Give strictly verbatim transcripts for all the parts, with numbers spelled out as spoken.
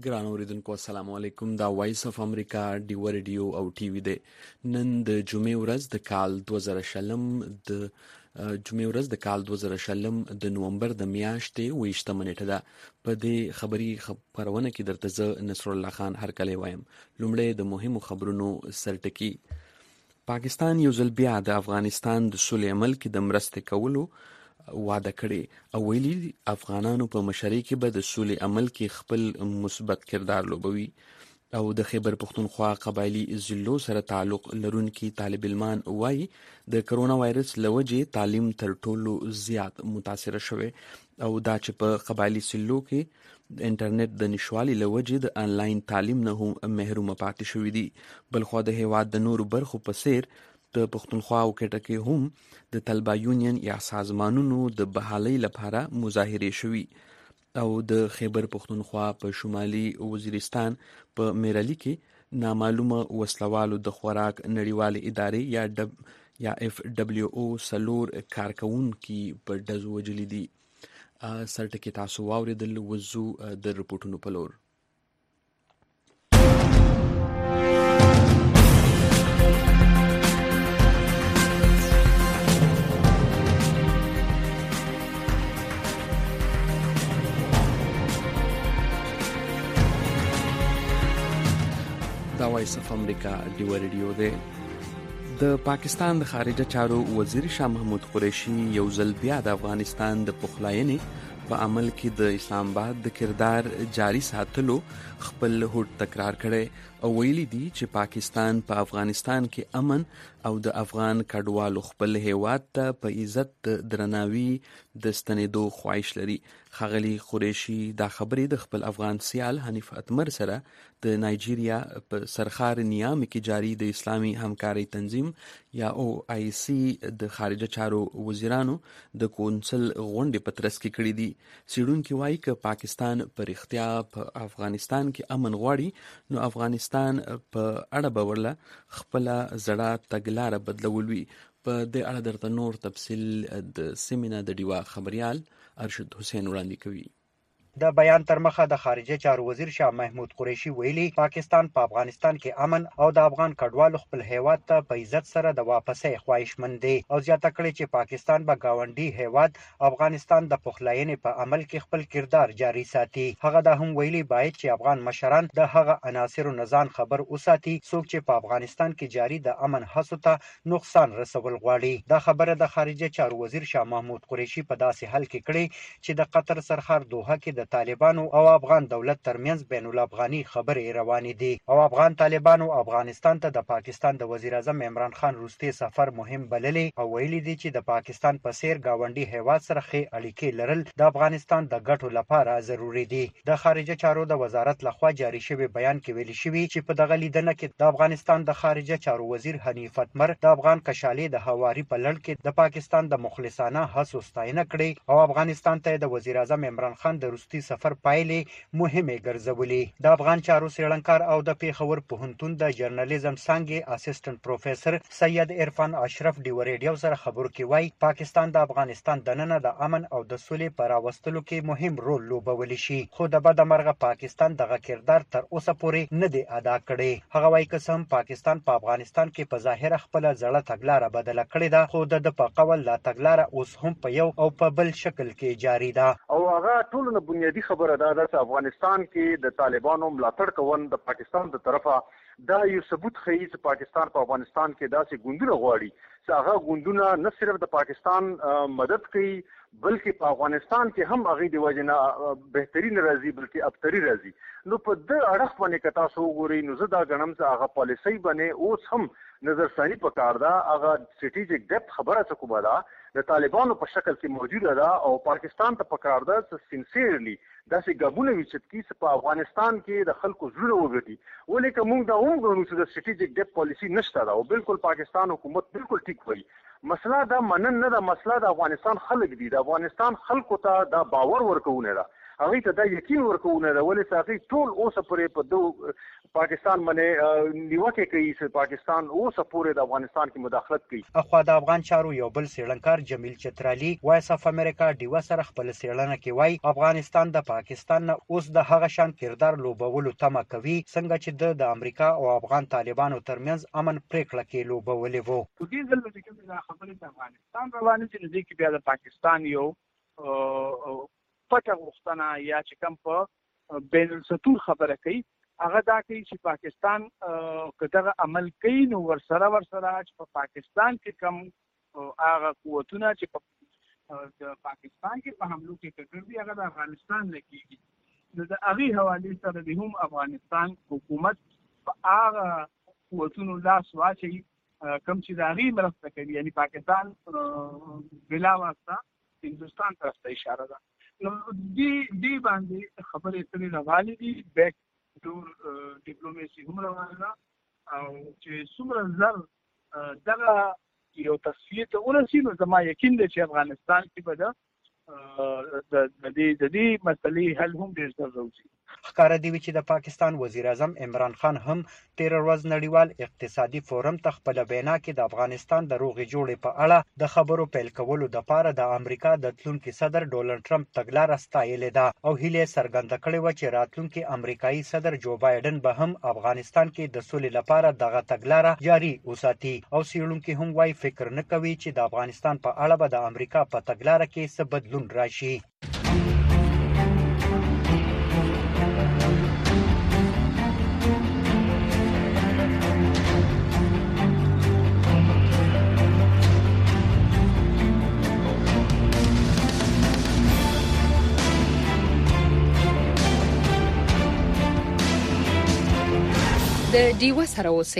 ګران اوریدونکو السلام علیکم. دا وایس اف امریکا ډیو ریډیو او ټي وي دی. نن د جمعې ورځ د کال دوه زره شلم د جمعې ورځ د کال دوه زره شلم د نومبر د میاشتې ویشتمه نیټه ده. په دې خبري خبرونه کې درته زه نصر الله خان هرکلی وایم. لومړی د مهمو خبرونو سرټکی. پاکستان یو ځل بیا د افغانستان د سولې عمل کې د مرستې کولو وعده کړي او ویلي افغانانو په مشرۍ کې به د سولې عمل کې خپل مثبت کردار لوبوي. او د خیبر پختونخوا قبایلی ضلعو سره تعلق لرونکي طالب علمان وایي د کرونا وایرس له وجې تعلیم تر ټولو زیات متاثره شوی او دا چې په قبایلی ضلعو کې د انټرنیټ د نشوالي له وجې د انلاین تعلیم نه هم محرومه پاتې شوي دي. بلخوا د هیواد د نورو برخو په څیر د پختونخوا او کټه کې هم د طلبه یونین یا سازمانونو د بحالۍ لپاره مظاهرې شوي. او د خیبر پختونخوا په شمالي وزیرستان په میرالي کې نامعلومه وسلوالو د خوراک نړیوالې ادارې یا ډب یا اف ډبلیو او سلور کارکونکي په ډزو وجلي دي. سرټکی تاسو واوریدل. وزو د رپورټونو په لور. دا وایس اف امریکا ډیو ریډیو دی. د پاکستان د خارجه چارو وزیر شاه محمود قریشي یو ځل بیا د افغانستان د پخلاینې په عمل کې د اسلام آباد د کردار جاری ساتلو خپل هوډ تکرار کړي او ویلي دي چې پاکستان په پا افغانستان کې امن او د افغان کډوالو خپل هیواد ته په عزت درناوي د ستنېدو خواهش لري. ښاغلي قریشي دا خبرې د خپل افغان سیال حنیف اتمر سره د نایجیریا په سرخار نیامي کې جاری د اسلامي همکارۍ تنظیم یا او آی سی د خارجه چارو وزیرانو د کونسل غونډې په ترڅ کې کړي دي. څېړونکي وایي که پاکستان په رښتیا په افغانستان کې امن غواړي نو افغانستان په اړه به ورله خپله زړه تګلاره بدلول وي. په دې اړه درته نور تفصیل د سیمینه د ډیوا خبریال ارشد حسین وړاندې کوي. د بیان تر مخه د خارجه چارو وزیر شاه محمود قریشي ویلي پاکستان په پا افغانستان کې امن او د افغان کډوالو خپل هیواد ته په عزت سره د واپسۍ خواهشمند دی او زیاته کړې چې پاکستان به گاونډي هیواد افغانستان د پخلاینې په عمل کې خپل کردار جاری ساتي. هغه دا هم ویلي باید چې افغان مشران د هغه عناصرو نزان خبر وساتي څوک چې په افغانستان کې جاری د امن هڅو ته نقصان رسول غواړي. دا خبره د خارجه چارو وزیر شاه محمود قریشي په داسې حال کې کړې چې د قطر سرخار دوحه کې د طالبانو او افغان دولت ترمنځ بین الافغاني خبرې روانې دي او افغان طالبانو افغانستان ته د پاکستان د وزیر اعظم عمران خان وروستي سفر مهم بللی او ویلي دي چې د پاکستان په څیر گاونډي هیواد سره ښې اړیکې لرل د افغانستان د ګټو لپاره ضروری دي. د خارجه چارو د وزارت لخوا جاری شوی بیان کې ویلي شوی چې په دغه لیدنه کې د افغانستان د خارجه چارو وزیر حنیف اتمر د افغان کشالي د هواري په لړ کې د پاکستان د مخلصانه هڅو ستاینه کړې او افغانستان ته د وزیر اعظم عمران خان د وروستي سفر پایلې مهمه ګرځولې. د افغان چارو څېړنکار او د پیښور پوهنتون د جرنالیزم څانګې اسسټنټ پروفیسور سید عرفان اشرف ډیو ریډیو سره خبرو کې وایي پاکستان د افغانستان دننه د امن او د سولې په راوستلو کې مهم رول لوبولی شي خو د بده مرغه پاکستان دغه کردار تر اوسه پورې نه دی ادا کړی. هغه وایي که څه هم پاکستان په پا افغانستان کې په ظاهره خپل زړه تګلاره بدله کړې ده خو د په قول لا تګلاره اوس هم په یو او په بل شکل کې جاری ده. او هغه ټول نه بنیادی خبره ده چې افغانستان کې د طالبانو ملاتړ کول د پاکستان د طرفه دا یو ثبوت ښیي چې پاکستان په افغانستان کې داسې ګوندونه غواړي چې هغه ګوندونه نه صرف د پاکستان مدد کوي بلکې په افغانستان کې هم هغه د وجه نه بهترین راځي بلکې ابتری راځي. نو په دې اړه باندې که تاسو وګورئ نو زه دا ګڼم چې هغه پالیسۍ باندې اوس هم نظرثاني پکار ده. هغه سټریټیک ډیپت خبره څه کومه ده د طالبانو په شکل کې موجوده ده او پاکستان ته پکار ده چې سینسیرلی داسې ګابونه وچت کی چې په افغانستان کې د خلکو زړه وګټي. ولې که موږ دا هم ګڼو چې د سټریټیک ډیپت پالیسي نشته ده او بالکل پاکستان حکومت بالکل ټیک وایي مسله دا منن نه ده، مسله د افغانستان خلک دي. د افغانستان خلکو ته دا باور ورکونه ده هغه ته دا یقین ورکوونه دا ولې ساقي ټول اوسه پرې په دو پاکستان باندې نیوکه کوي چې پاکستان اوسه پورې د افغانستان کې مداخلت کوي. اخوا د افغان چارو یو بل سیړنکار جمیل چترالی وایس اف امریکا ډیوا سره خپل سیړنه کې وای افغانستان د پاکستان نه اوس د هغه شان کردار لوبولو تمه کوي څنګه چې د امریکا او افغان طالبانو ترمنځ امن پریکړه کې لوبولې وو. په دې ځل کې چې خبرې د افغانستان روانې دي نو کې بیا د پاکستان یو پټه غوښتنه یا چې کوم په بین السطور خبره کوي هغه دا کوي چې پاکستان کداغه عمل کوي نو ورسره ورسره چې په پاکستان کې کم هغه قوتونه چې په د پاکستان کې په حملو کې کړي دي هغه د افغانستان نه کیږي. نو د هغه حواله سره د هم افغانستان حکومت په هغه قوتونو لاس واچي کوم چې د هغه مرسته کوي یعنی پاکستان بلا واسطه هندستان طرف ته اشاره ده. نو دی دی باندې خبرې ترې روانې دي بیک ټول ډیپلوماسي هم روانه ده او چې څومره زر دغه یو تصفیه ته ورسېږي نو زما یقین دی چې افغانستان کې به د دې د دې مسلې حل هم ډېر ژر راوځي. ښکاره دی چې د پاکستان وزیر اعظم عمران خان هم تیر ورځ نړیوال اقتصادي فورم ته خپل بینا کې د افغانستان د روغې جوړې په اړه د خبرو پیل کولو لپاره د امریکا د تلونکي صدر ډونالډ ټرمپ تګلاره ستایلې ده او هیله څرګنده کړې و چې راتلونکي امریکایي صدر جو بایدن به هم افغانستان کې د سولې لپاره دغه تګلاره جاري وساتي او څېړونکي هم وايي فکر نه کوي چې د افغانستان په اړه به د امریکا په تګلاره کې څه بدلون راشي. د ډیوا سره اوسئ.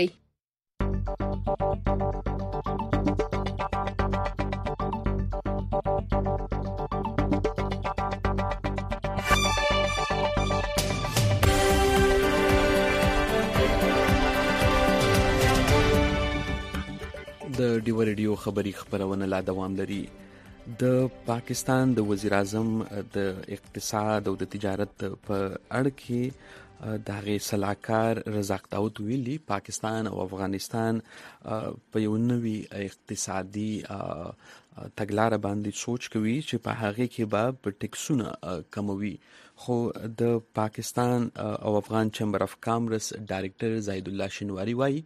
د ډیوا ریډیو خبری خبرونه لا دوام لري. د پاکستان د وزیر اعظم د اقتصاد او د تجارت په اړه کې د هغې صلاحکار رزاق داود ویلي پاکستان او افغانستان په یو نوي اقتصادي تګلاره باندې سوچ کوي چې په هغې کې به په ټیکسونه کموي. خو د پاکستان او افغان چیمبر اف کامرس ډایرکټر زاید الله شینواری وایي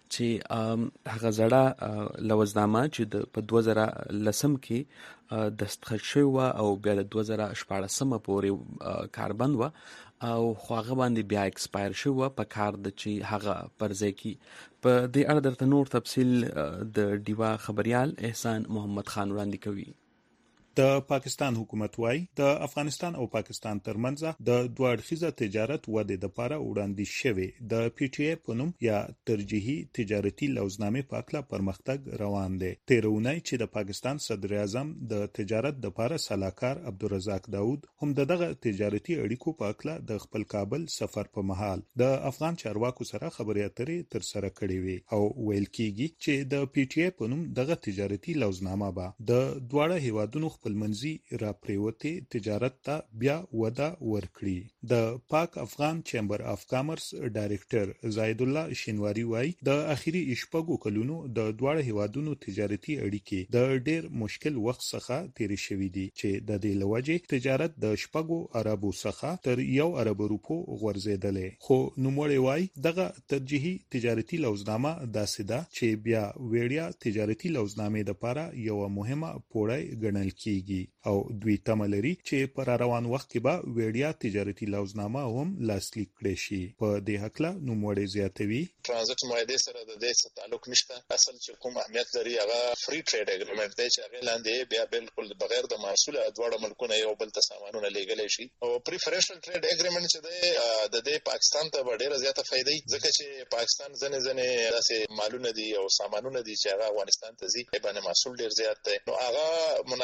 چې هغه زړه لوزنامه چې په دوه زره لسم کې دستخط شوی و او بیا د دوه زره شپاړسم پورې کاربند و او خو هغه باندې بیا ایکسپایر شو په کار د چې هغه پرځای کی. په دې اړه درته نور تفصیل د ډیوا خبريال احسان محمد خان وړاندې کوي. د پاکستان حکومت وايي د افغانستان او پاکستان ترمنځ د دوه اړخیزه تجارت ودې لپاره وړاندې شوی د پی ټی ای په نوم یا ترجیحي تجارتي لوزنامې په اړه پرمختګ روان دی. تیرونی چې د پاکستان صدر اعظم د تجارت لپاره صلاحکار عبدالرزاق داود هم دغه تجارتي اړیکو په اړه د خپل کابل سفر په مهال د افغان چارواکو سره خبرې اترې تر سره کړې وي او ویل کیږي چې د پی ټی ای په نوم دغه تجارتي لوزنامه به د دواړه هیوادونو خپلمنځي را پریوتي تجارت ته بیا وده ورکړي. د پاک افغان چیمبر اف کامرس ډایرکټر زاید الله شینواری وایي د اخیری شپږو کلونو د دواړه هیوادونو تجارتي اړیکې د ډېر مشکل وخت څخه تیرې شوې دي چې د دې لوجې تجارت د شپږو عربو څخه تر یو ارب روپو غورځېدلې. خو نوموړی وایي دغه ترجیحي تجارتي لوزنامه داسې ده چې بیا وړیا تجارتي لوزنامې لپاره یو مهمه پوړی ګڼل کیږي او دوی تمه لري چې پر روان وخت کې به وړیا تجارتي لوزنامه هم لاسلیک کړي شي. په دې حقله نوموړی زیاتوي ترانزیت معاهده سره د دې تعلق نشته. اصل چې کوم اهمیت لري هغه فری ټریډ اګریمنت دی چې هغه لاندې بیا بالکل بغیر د محصول دواړه ملکونه یو بل ته سامانونه لیږلی شي. او پریفرنشل ټریډ اګریمنت چې دی د دې پاکستان ته ډېره زیاته فائدې ځکه چې پاکستان ځنې ځنې داسې مالونه دي او سامانونه دي چې هغه افغانستان ته ځي باندې محصول ډېر زیات دی نو هغه مناسب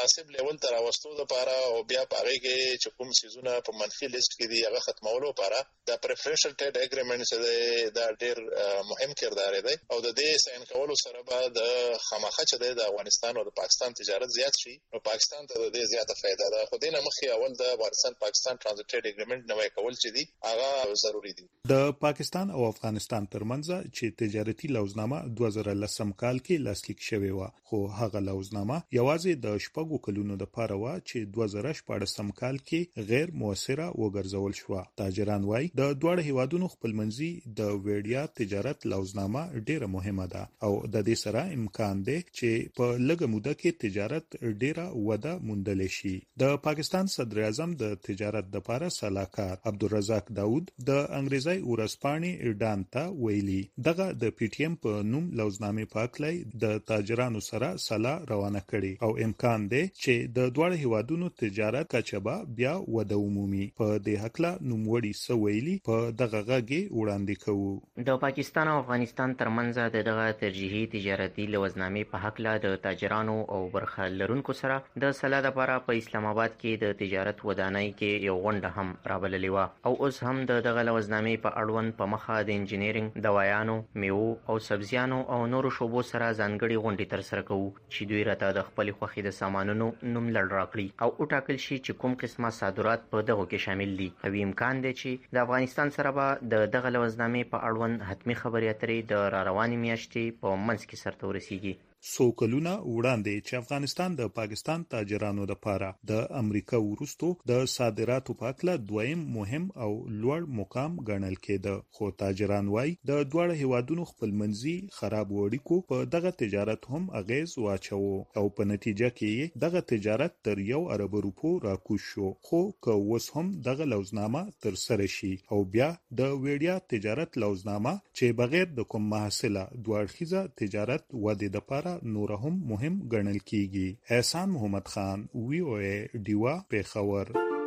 لیول تر راوستو لپاره او بیا پاره کې چې کوم سيزونه په منفي لیست کې دي هغه ختمولو لپاره د پریفرنشل ټریډ اګریمنټس دا ډېر مهم کردار دی او د دې ساين کولو سره به د خامخا چې د افغانستان او د پاکستان تجارت زیات شي او پاکستان ته د دې زیاته فائدہ ده. خو دینه مخې اول د افغانستان پاکستان ترانزیت ټریډ اګریمنټ نوې کول چې دي هغه ضروری دي. د پاکستان او افغانستان ترمنځ چې تجارتي لوزنامه دوه زره لسم کال کې لاسلیک شوې و، خو هغه لوزنامه یوازې د شپږو کلونو لپاره و چې دوه زره شپږم کال کې غیر موثره وګرځول شو. تاجران وايي د دوه هیوادونو خپلمنځي د ویډیا تجارت لوزنامه ډیره مهمه ده او د دې سره امکان دی چې په لږه موده کې تجارت ډیره وده موندل شي. د پاکستان صدر اعظم د تجارت لپاره سلاکار عبدالرزاق داود د انګریزي ورځپاڼې ایرډان ته ویلي دغه د پی ټی ایم په نوم لوزنامې پاکلای د تاجرانو سره سلا روانه کړي او امکان دی چې د دوه هیوادونو تجارت کچبه بیا وده عمومي. په دې حق لا نوموړي سویلي په دغه غږی وړاندې کوو. د پاکستان او افغانستان ترمنځ د دغه ترجیحي تجارتي لوزنامې په حق لا د تاجرانو او برخه لرونکو سره د سلا لپاره په اسلام آباد کې د تجارت ودانۍ کې یو غونډه هم رابللې و او اوس هم د دغه لوزنامې په اړوند په مخه د انجینرینګ، دوايانو، میوو او سبزیانو او نورو شوبو سره ځانګړي غونډې ترسره کوو چې دوی راته د خپل خوښې د سامانونو نوم لړ راکړي او وټاکل شي چې کوم قسمه صادرات په دغه کې شامل دي. او امکان دی چې د افغانستان سره به د دغه لوزنامې په اړوند حتمی خبرې اترې د را روانې میاشتې په منځ کې سرته ورسیږي. څو کلونه وړاندې چې افغانستان د پاکستان تاجرانو لپاره د امریکا وروستو د صادراتو په اړه دویم مهم او لوړ مقام ګڼل کېده، خو تاجران وايي د دوه هیوادونو خپلمنځي خراب اړیکو په دغه تجارت هم اغیز واچو او په نتیجه کې دغه تجارت تر یو ارب روپو راکوز شو. خو که اوس هم دغه لوزنامه تر سره شي او بیا د ویډیا تجارت لوزنامه چې بغیر د کوم محصله دوه اړخیزه تجارت ودې لپاره نور هم مهم ګڼل کیږي. احسان محمد خان، وی او ای ډیوا، پیښور.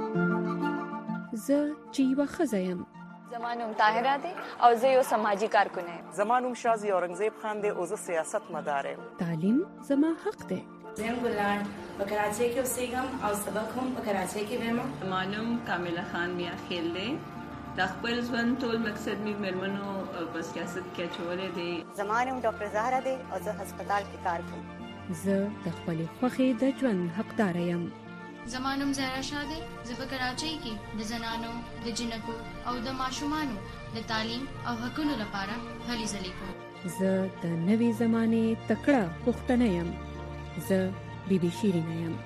زه جیوا خزایم. زمانوم طاهره دی او زه یو سماجی کارکون یم. زمانوم شازی اورنګزیب خان دی او زه سیاست مدار یم. تعلیم زما حق دی. زم ګلان په کراچۍ کې اوسېږم او سبق هم په کراچۍ کې وایم. زمانوم کامله خان میا خیل دی. د خپل ژوند ټول مقصد می مرمنو په سیاست کې چولې دي. زمانوم ډاکټر زهرا دی او زه هسپتال کې کار کوم. زه د خپل خوښې د ژوند حقدار یم. زمانوم زهرا شاه دی. زه په کراچۍ کې د زنانو، د جنکو او د ماشومانو د تعلیم او حقوقو لپاره هلې ځلې کوم. زه د نوې زمانې تکړه پښتنه یم. زه بی بی شیرینه یم.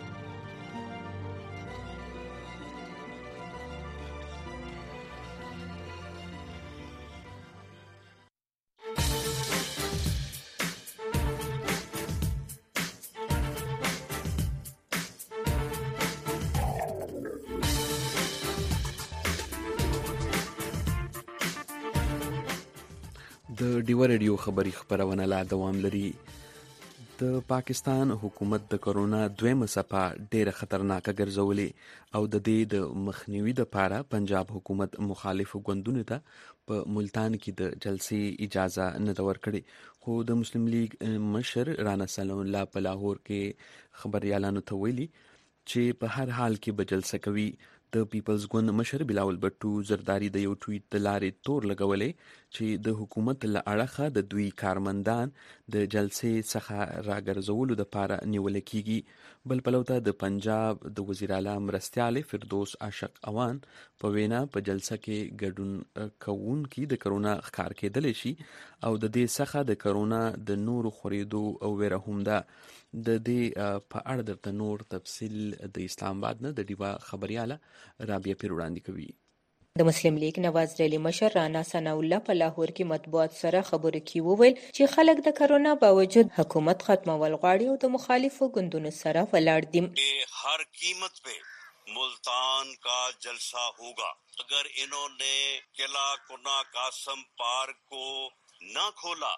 د ډیو رادیو خبری خبرونه لا دوام لري. د پاکستان حکومت د کرونا دویمه څپه ډیره خطرناکه ګرځولې او د دې د مخنیوي لپاره پنجاب حکومت مخالف ګوندونو ته په ملتان کې د جلسې اجازه نه ورکړي. خو د مسلم لیگ مشر رانا سلام الله په لاهور کې خبريالانو ته ویلي چې په هر حال کې به جلسه کوي. د پیپلز ګوند مشر بلاول بټو زرداری د یو ټویټ د لارې تور لګولې چې د حکومت له اړخه د دوی کارمندان د جلسې څخه راګرځولو لپاره نیول کیږي. بل پلوته د پنجاب د وزیر اعلی مرستیال فردوس عاشق اوان په وینا په جلسه کې ګډون کوونکي د کرونا ښکار کېدل شي او د دې څخه د کرونا د نورو خورېدو او ویره هم ده. د دې په اړه درته نور تفصیل د اسلام آباد نه د ډیوا خبرياله رابعه پیر وړاندې کوي. د مسلم لیگ نواز ریلی مشر رانا ثنا الله په لاهور کې مطبوعات سره خبرو کې وویل چې خلک د کرونا باوجود حکومت ختمول غواړي او د مخالفو ګوندونو سره ولاړ دي. هر قیمت पे मुल्तान का जलसा होगा. अगर इन्होंने किला कुना कासम पार्क को न खोला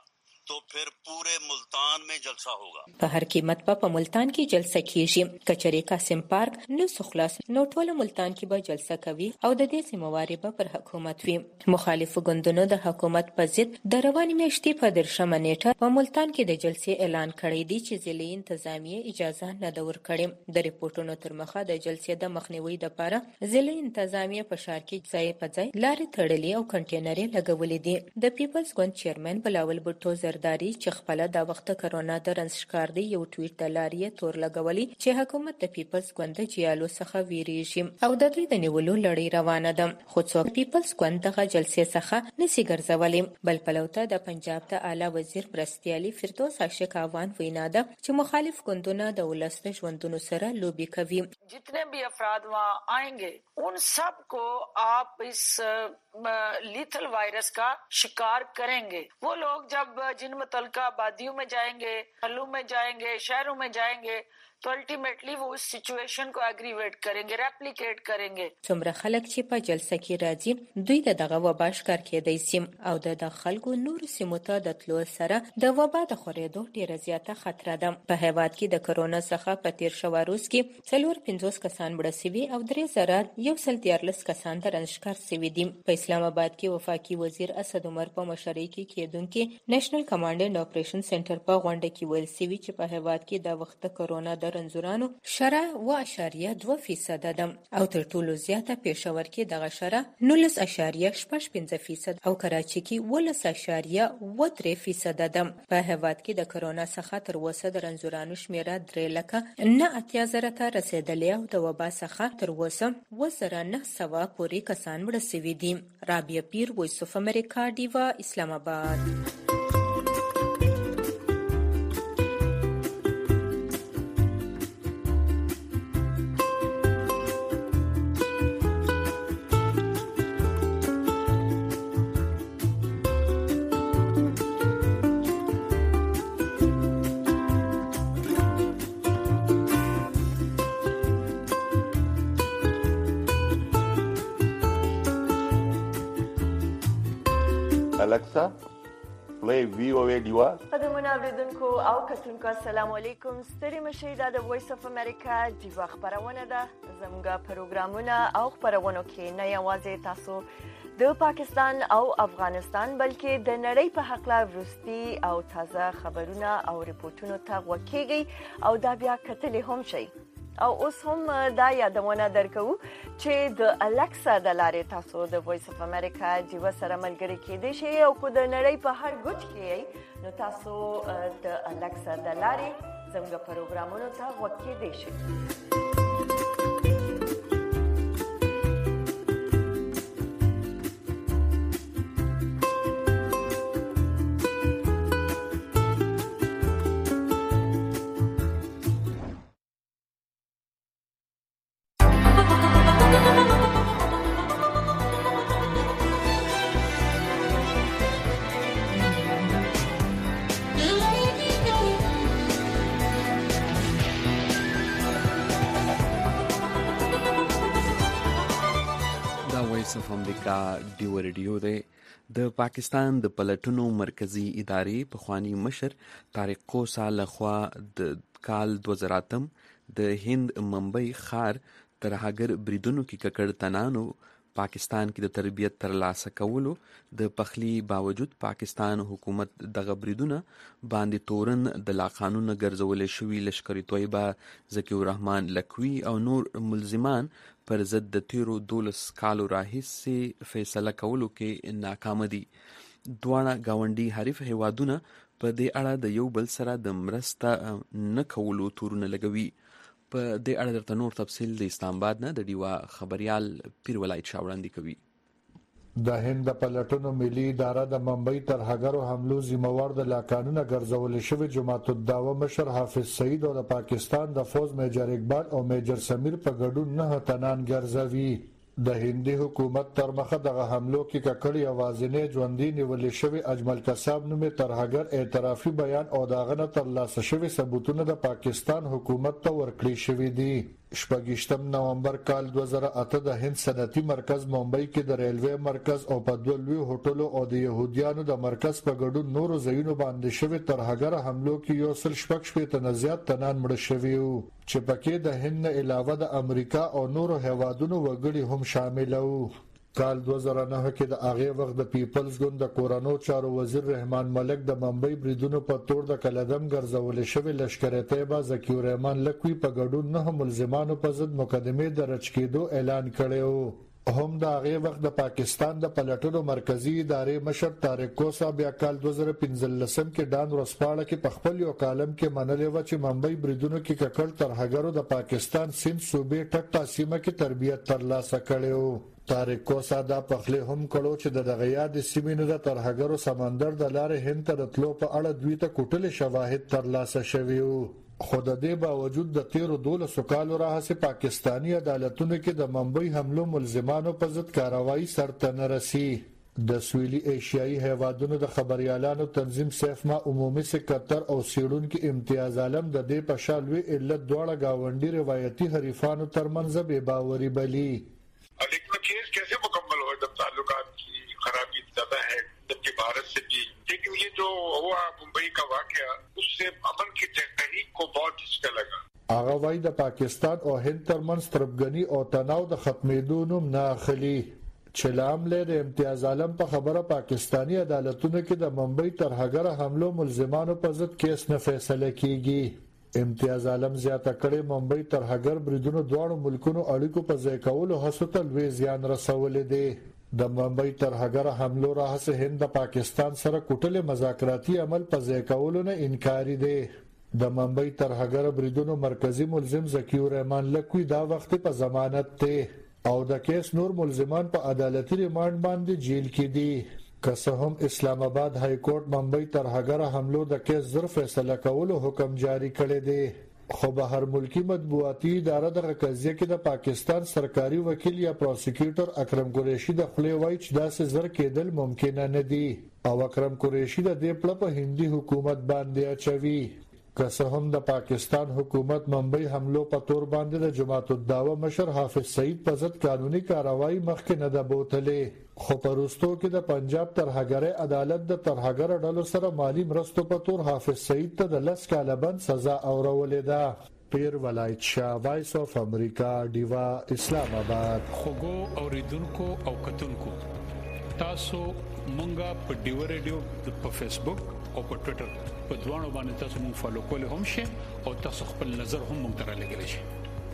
तो फिर पूरे मुल्तान में जलसा होगा। په هر قیمت په پا ملتان کې جلسه کیږي. کچری قاسم پارک نو سخلاص نو ټول ملتان کې به جلسه کوي او د دې سیمواري به پر حکومت وي. مخالفو ګوندونو د حکومت په ضد د رواني میاشتې په درشمه نیټه په ملتان کې د جلسې اعلان کړی دی چې ځلې انتظامیه اجازه نه ده ورکړې. د ریپورتونو تر مخه د جلسې د مخنیوي لپاره ځلې انتظامیه په ښار کې ځای په ځای لارې تړلې او کنټینرې لګولې دي. د پیپلز ګوند چیرمن بلاول بوټو زرداری چې خپل د وخت کرونا د رنځ ښکار دی یو ټویټ د لارې تور لګولي چې حکومت د پیپلز ګوند د جیالو څخه ویریږي او د دوی د نیولو لړۍ روانه ده. خو څوک پیپلز ګوند دغه جلسې څخه نسی ګرځولې. بل پلوته د پنجاب د اعلی وزیر مرستیالي فردوس عاشق افغان وینا ده چې مخالف ګوندونه د ولس د ژوندونو سره لوبي کوي. जितने भी अफराद वहाँ आएंगे उन सब को आप इस लीथल वायरस का शिकार करेंगे. वो लोग जब जिन मुतलका आबादियों में जाएंगे, हल्लों में जाएंगे, शहरों में जाएंगे तो अल्टीमेटली वो इस सिचुएशन को एग्रीवेट करेंगे, रेप्लिकेट करेंगे. څومره خلک چې په جلسه کې راځي دوی د دغه وبا ښکار کېدای شي او د خلکو نور سیمو ته د تلو سره د وبا د خورېدو ډیره زیاته خطر ده. په هیواد کې د کرونا څخه په تیر شوه روز کې څلور پنځوس کسان مړه شوي او درې زره یو سل دیارلس کسان د رنځ ښکار شوي دي. په اسلام آباد کې وفاقي وزیر اسد عمر په مشرۍ کې کېدونکي نېشنل کمانډ اینډ اپریشن سنټر په غونډه کې ویل شوي چې په هیواد کې د وخت کرونا د رنځورانو شرح و اشاریه دوه فیصد ده او تر ټولو زیاته پېښور کې دغه شرح نولس اشاریه شپږ پنځه فیصد او کراچي کې ولس اشاریه و درې فیصد ده. په هیواد کې د کرونا څخه تر اوسه د رنځورانو شمیره درې لکه نه اتیا زره ته رسېدلې او د وبا څخه تر اوسه اوه زره نه سوه پورې کسان مړه شوي دي. رابعه پیر، وایس اف امریکا، ډیوا، اسلام آباد. Alexa, play V O A Diva. قدمونه اوریدونکو او کتونکو السلام علیکم. ستړي مشئ دا د وایس اف امریکا ډیوا خبرونه ده. زموږ پروګرامونه او خبرونه کې نه یوازې تاسو د پاکستان او افغانستان بلکې د نړۍ په حق لا وروستي او تازه خبرونه او ریپورتونو ته وکیږي او دا بیا کتلې هم شي. او اوس هم دا یادونه درکو چې د الکسا د لارې تاسو د وایس اف امریکا ډیوا سره ملګری کېدئ شئ او کو د نړۍ په هر ګوټ کې نو تاسو د الکسا د لارې زموږ پروګرامونو ته وکیدئ شئ. اف امریکا ډیو ریډیو دی. د پاکستان د پلټنو مرکزی ادارې پخوانی مشر طارق کوسا لخوا د کال دوه زره اتم د هند ممبئی ښار ترهګر بریدونو کې ککړ تنانو پاکستان کې د تربیت ترلاسه کولو د پخلی باوجود پاکستان حکومت دغه بریدونه باندې تورن د لا قانون ګرځول شوی لشکري طیبه ذکی الرحمن لکوي او نور ملزمان پر ضد د تیرو دولس کالو راهیسې فیصله کولو کې ناکام دي. دواړه گاونډي حریف هیوادونه په دې اړه د یو بل سره د مرسته نه کولو تورونه لګوي. په دې اړه درته نور تفصیل د اسلام آباد نه د ډیوا خبريال پیر ولایت شاه وړاندې کوي. د هند د پلټنو ملي اداره د ممبئی ترهګرو حملو ذمہوار د لاقانونه ګرځول شوی جماعت الدعوه مشر حافظ سعید او د پاکستان د فوج میجر اقبال او میجر سمیر په ګډون نه تنان ګرځوي. د هندي حکومت تر مخه دغه حملو کې ککړی اوازینه ژوندۍ نیولې شوی اجمل قصاب نومې ترهګر اعترافي بیان او داغه ترلاسه شوی ثبوتونه د پاکستان حکومت ته ورکړي شوی دي. شپږشتم نومبر کال دوه زره اته د هند صنعتي مرکز ممبئی کې د ریلوی مرکز او په دوه لوی هوټلو او د يهوديانو د مرکز په ګډون نورو ځایونو باندې شوی ترهګر حملو کې یو سل شپږ شپږ تنه زیات تنان مړ شوي وو چې پکې د هند نه علاوه د امریکا او نورو هیوادونو وګړي هم شامل وو. کال دوه زره نه کې د هغه وخت د پیپلز ګوند د کورونو چارو وزیر رحمان ملک د ممبئی بریدونو په تور د کلدم ګرځول شوی لشکره طیبه ذکی الرحمن لکوي په ګډون نه ملزمانو په ضد مقدمه درج کېدو اعلان کړی. هم د هغه وخت د پاکستان د پلټنو مرکزی ادارې مشر طارق کوسا بیا کال دوه زره پنځلس کې ډان ورسپاړه کې په خپل یو کالم کې منلې و چې ممبئی بریدونو کې ککړ ترهګرو د پاکستان سند صوبې ټک تقسیمه کې تربیت ترلاسه کړو. طارق کوسا دا پخلی هم کړو چې د دغه یاد سیمینو د ترهګرو سمندر د لارې هند ته تلو په اړه دوی ته کوټل شواهد ترلاسه شوي وو. خو د دې باوجود د تیرو دولسو کالو راهیسې پاکستانی عدالتونو کې د ممبئی حملو ملزمانو په ضد کاروایی سرته نه رسي. د سویلي ایشیایي هیوادونو د خبريالانو تنظیم سیفما عمومي سکرټر او سیړونکو امتیاز عالم د دې په شالوي علت دواړه گاونډي روایتي حریفانو ترمنځ بے باوري بلی. لیکن کیس کیسے مکمل ہو جب تعلقات کی خرابی زیادہ ہے جبکہ بھارت سے بھی. لیکن یہ جو ہوا ممبئی کا واقعہ اس سے امن کی تحریک کو بہت جھٹکا لگا. هغه وايي د پاکستان او هند ترمنځ تربګنی او تناو د ختمېدو نوم نه اخلي. چې لامل د امتیاز عالم په خبره پاکستانی عدالتونو کې د ممبئی ترهګر حملو ملزمانو په ضد کیس نه فیصله کیږي. امتیاز عالم زیاته کړي ممبئی ترهګر بریدونو دواړو ملکونو اړیکو په ځای کولو هڅو ته لوی زیان رسولې دي. د ممبئی ترهګر حملو راهڅه هند د پاکستان سره کوټل مذاکراتي عمل په ځای کولو نه انکاري دي. د ممبئی ترهګر بریدونو مرکزی ملزم ذکی الرحمن لکوي دا وخت په ضمانت ته او د کیس نور ملزمان په عدالتي ریماند باندې جیل کې دي. که څه هم اسلام آباد های کورټ ممبئی ترهګر حملو د کیس زر فیصله کولو حکم جاری کړی دی. خو بهر ملکی مطبوعاتي اداره د قضیه کې د پاکستان سرکاري وکیل یا پروسیکیوټر اکرم قریشي د خپل وایي چې داسې زر کېدل ممکن نه دي او اکرم قریشي د دې پړه په هندي حکومت باندې اچوي. که څه هم د پاکستان حکومت ممبئی حملو په تور باندې د جماعت الدعوه مشر حافظ سعید په ضد قانوني کاروایی مخکې نه ده بوتلې. خو په وروستو کې د پنجاب ترهګرۍ عدالت د ترهګر ډلو سره مالی مرستو په تور حافظ سعید ته د لس کاله بند سزا اورولې ده. پیر ولایت شاه، وایس اف امریکا، ډیوا، اسلام آباد. خوګو اوریدونکو او کتونکو تاسو مونږه په ډیو ریډیو په فیسبوک او په ټوئیټر په دوانو باندې تاسو مونږ فالو کول هم شي او تاسو خپل نظر هم مونږ ته رالیږئ شي.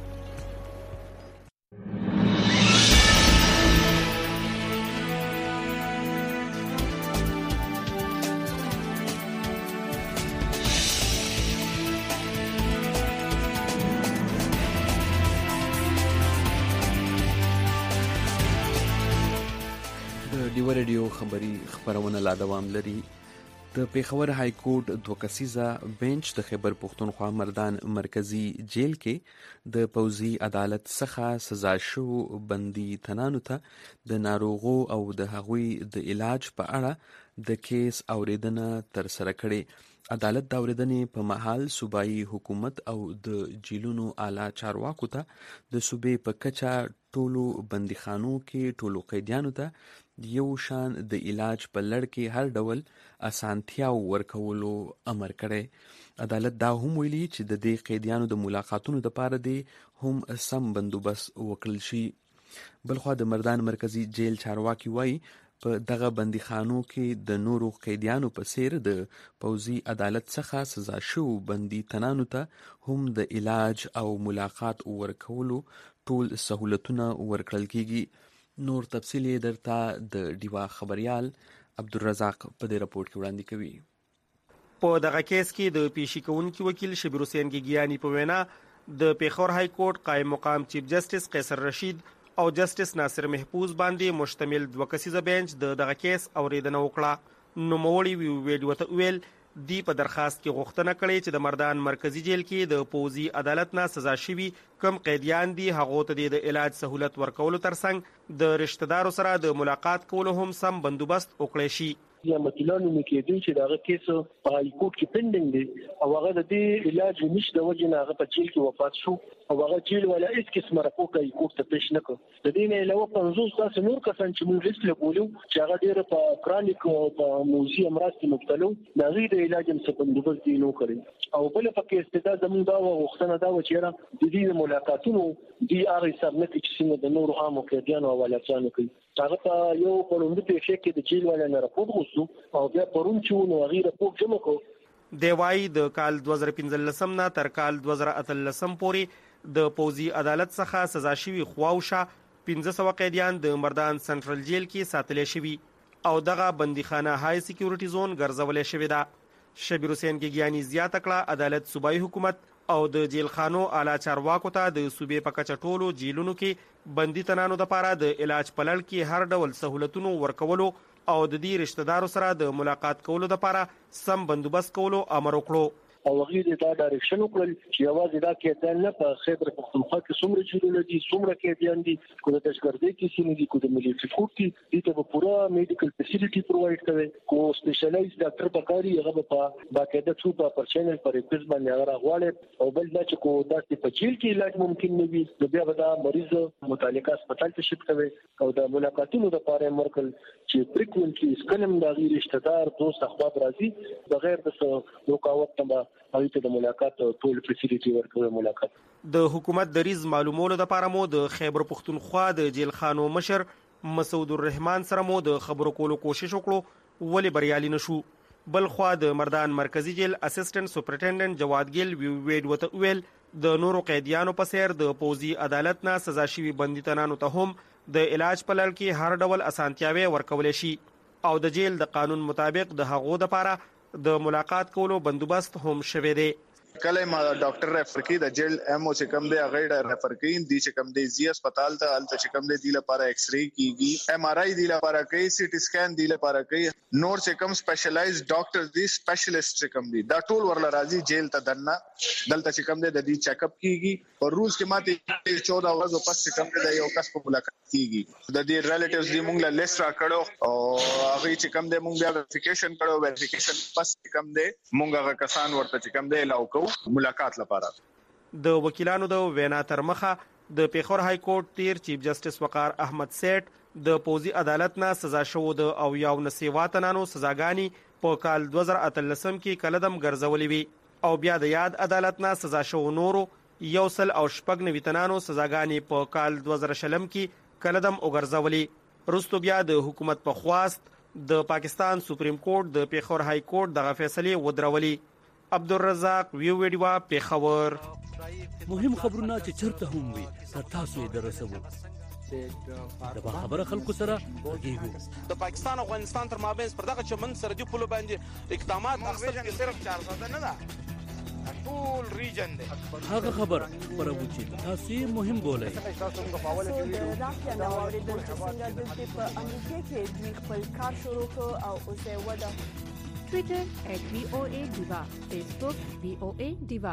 ډیو ریډیو خبری خبرونه لا دوام لري. د پیښور های کورټ دوه کسیزه بنچ د خیبر پښتونخوا مردان مرکزی جیل کې د پوزي عدالت څخه سزا شو بندي تنانو ته د ناروغو او د هغوی د علاج په اړه د کیس اوریدنه تر سره کړي. عدالت د اوریدنې په محل صوبایي حکومت او د جیلونو اعلی چارواکو ته د صوبې په کچه ټولو بندیخانو کې ټولو قیدیانو ته یو شان د علاج په لړ کې هر ډول اسانتیا ورکولو امر کړي. عدالت دا هم ویلي چې د دې قیدیانو د ملاقاتونو لپاره دی هم سم بندوبست وکړل شي. بلخوا د مردان مرکزی جیل چارواکي وایي په دغه بندیخانو کې د نورو قیدیانو په څیر د پوزي عدالت څخه سزا شو بندي تنانو ته هم د علاج او ملاقات ورکولو ټول سہولتونه ورکړل کیږي. نور تفصیل یې درته د ډیوا خبريال عبدالرزاق په دې راپورټ کې وړاندې کوي. په دغه کیس کې د پیشي کوونکي وکیل شبیر حسین ګیګیانی په وینا د پیښور های کورټ قائم مقام چیف جسټس قیصر رشید او جسټس ناصر محفوظ باندې مشتمل دوه کسیزه بنچ د دغه کیس اوریدنه وکړه. نوموړي ویډیو ته ویل دی په درخواست کې غوښتنه کړې چې د مردان مرکزی جیل کې د پوزي عدالت نه سزا شوي کم قیدیان دي هغه ته د علاج سہولت ورکولو ترڅنګ د رشتہ دارو سره د ملاقات کولو هم سم بندوبست وکړي شي. یا متلانو کې چې داغه کیس په هاي کورټ کې پندینګ دی او هغه د دې علاج نشته وجه نه هغه په جیل کې وفات شو او هغه جیل ولا هیڅ قسمه راپور کوي کورټ ته پیش نه کړ. د دې نه علاوه پنځوس تاسو نور کسان چې موږ لیست لګولو چې هغه ډېر په کرانیک او په موزي امراض مبتلا د غیر علاج هم څه بندوبست دی نو کړی او بل په استعداد زموږ دا وختونه دا و چې را د دې ملاقاتونو دی هغه حساب نه چې څنګه د نورو عامو قیدیانو او ولایتانو کوي. هغه په یو پروند په شک کې د جیل ولا نه راپور وسو او بیا پرون چې نو غیر راپور جمع کو دی وايي د کال دوه زره پنځلسم نه تر کال دوه زره اتلسم پورې د پوزي عدالت څخه سزا شوی خواوشه پنځه سوه قیدیان د مردان سنټرل جیل کې ساتل شوی او دغه بندیخانه های سکیورټي زون ګرځولې شوی ده. شبیر حسین ګیانی زیاته کړه عدالت صوبایي حکومت او د جیل خانو اعلی چارواکو ته د صوبې په کچه ټولو جیلونو کې بندي تنانو لپاره د علاج پلړ کې هر ډول سہولتونو ورکولو او د دې رشتہ دارو سره د ملاقات کولو لپاره سم بندوبست کولو امر وکړو او غیر دا ډایرکشن وکړل چې یوازې دا کې نه په خیبر پختونخوا کې څومره جیلونه دي څومره کې دي کو د تشګردي کې سینې دي کو د ملي سکیورټي دي ته پورا میډیکل فیسیلیټي پرووایډ کوي کو سپیشلایز ډاکټر پکاري هغه په باقاعده څو په پرچنل پر پز باندې هغه غواړي او بل دا چې کو داسې په جیل کې علاج ممکن نه وي نو بیا به دا مریض متعلقه هسپتال ته شفت کوي او د ملاقاتونو لپاره مرکل چې فریکوئنټلی سکلم د غیر رشتہ دار دوست احباب راځي بغیر د رکاوټ نه او ته د ملاقات ټول فیسیلیټي ورکوي. ملاقات د حکومت دریز معلومولو لپاره مو د خیبر پختونخوا د جیل خانو مشر مسعود الرحمن سره مو د خبرو کولو کوشش وکړو ولی بریالي نشو. بل خو د مردان مرکزی جیل اسسټنټ سپرنټنډنټ جواد ګیل ویډ وته ویل د نورو قیدیانو په سیر د پوزي عدالت نه سزا شوی بندي تنانو ته هم د علاج په لړ کې هر ډول اسانتیاوي ورکول شي او د جیل د قانون مطابق د هغو لپاره د ملاقات کولو بندوبست هم شوه دی. کله ما ډاکټر ریفر کی د جیل ایم او چې کم دی هغه ریفر کین دي چې کم دی زی هسپتال ته الته چې کم دی د لپاره ایکس ری کیږي ایم آر آی دی لپاره کوي سی ټی سکین دی لپاره کوي نور چې کم سپیشلایز ډاکټر دی سپیشلیست چې کم دی دا ټول ورل راځي جیل ته دنه دلته چې کم دی د دې چیک اپ کیږي او روز کې ماته چودہ ورځې پس چې کم دی یو کس په ملاقات کیږي د دې ریلیټیوز دی مونږ له لیست را کړو او هغه چې کم دی مونږ بیا ویریفیکیشن کړو ویریفیکیشن پس چې کم دی مونږ هغه کسان ورته چې کم دی لاو کو ملاقات لپاره. د وکیلانو د وینا تر مخه د پیښور های کورټ تیر چیف جسټس وقار احمد سیټ د پوزي عدالت نه سزا شو د او یو نسیوا تنانو سزاګانی په کال دوه زره اتلسم کې کلدم ګرځولې وی او بیا د یاد عدالت نه سزا شو نورو یو سل او شپږ نوي تنانو سزاګانی په کال دوه زره شلم کې کلدم وګرځولې. رستو بیا د حکومت په خواست د پاکستان سپریم کورټ د پیښور های کورټ دغه فیصله ودرولې. عبدالرزاق ویو ویډیو پیښور. مهم خبرونه چې چرته هم وي تر تاسو یې درسوو د خبره خلکو سره ورګیږو. د پاکستان او افغانستان تر مابین پر دغه چمن سره دی پلو باندې اقدامات اخیستل کې صرف چار ساده نه ده ټول ریجن دی هغه خبر پرو چې تاسو یې مهم بولئ. تاسو موږ په اول کې راځي نو اوریدل چې څنګه د په امریکا کې دوی خپل کار شروع کړ او اوسه ودا Twitter at V O A Diva, Facebook V O A Diva.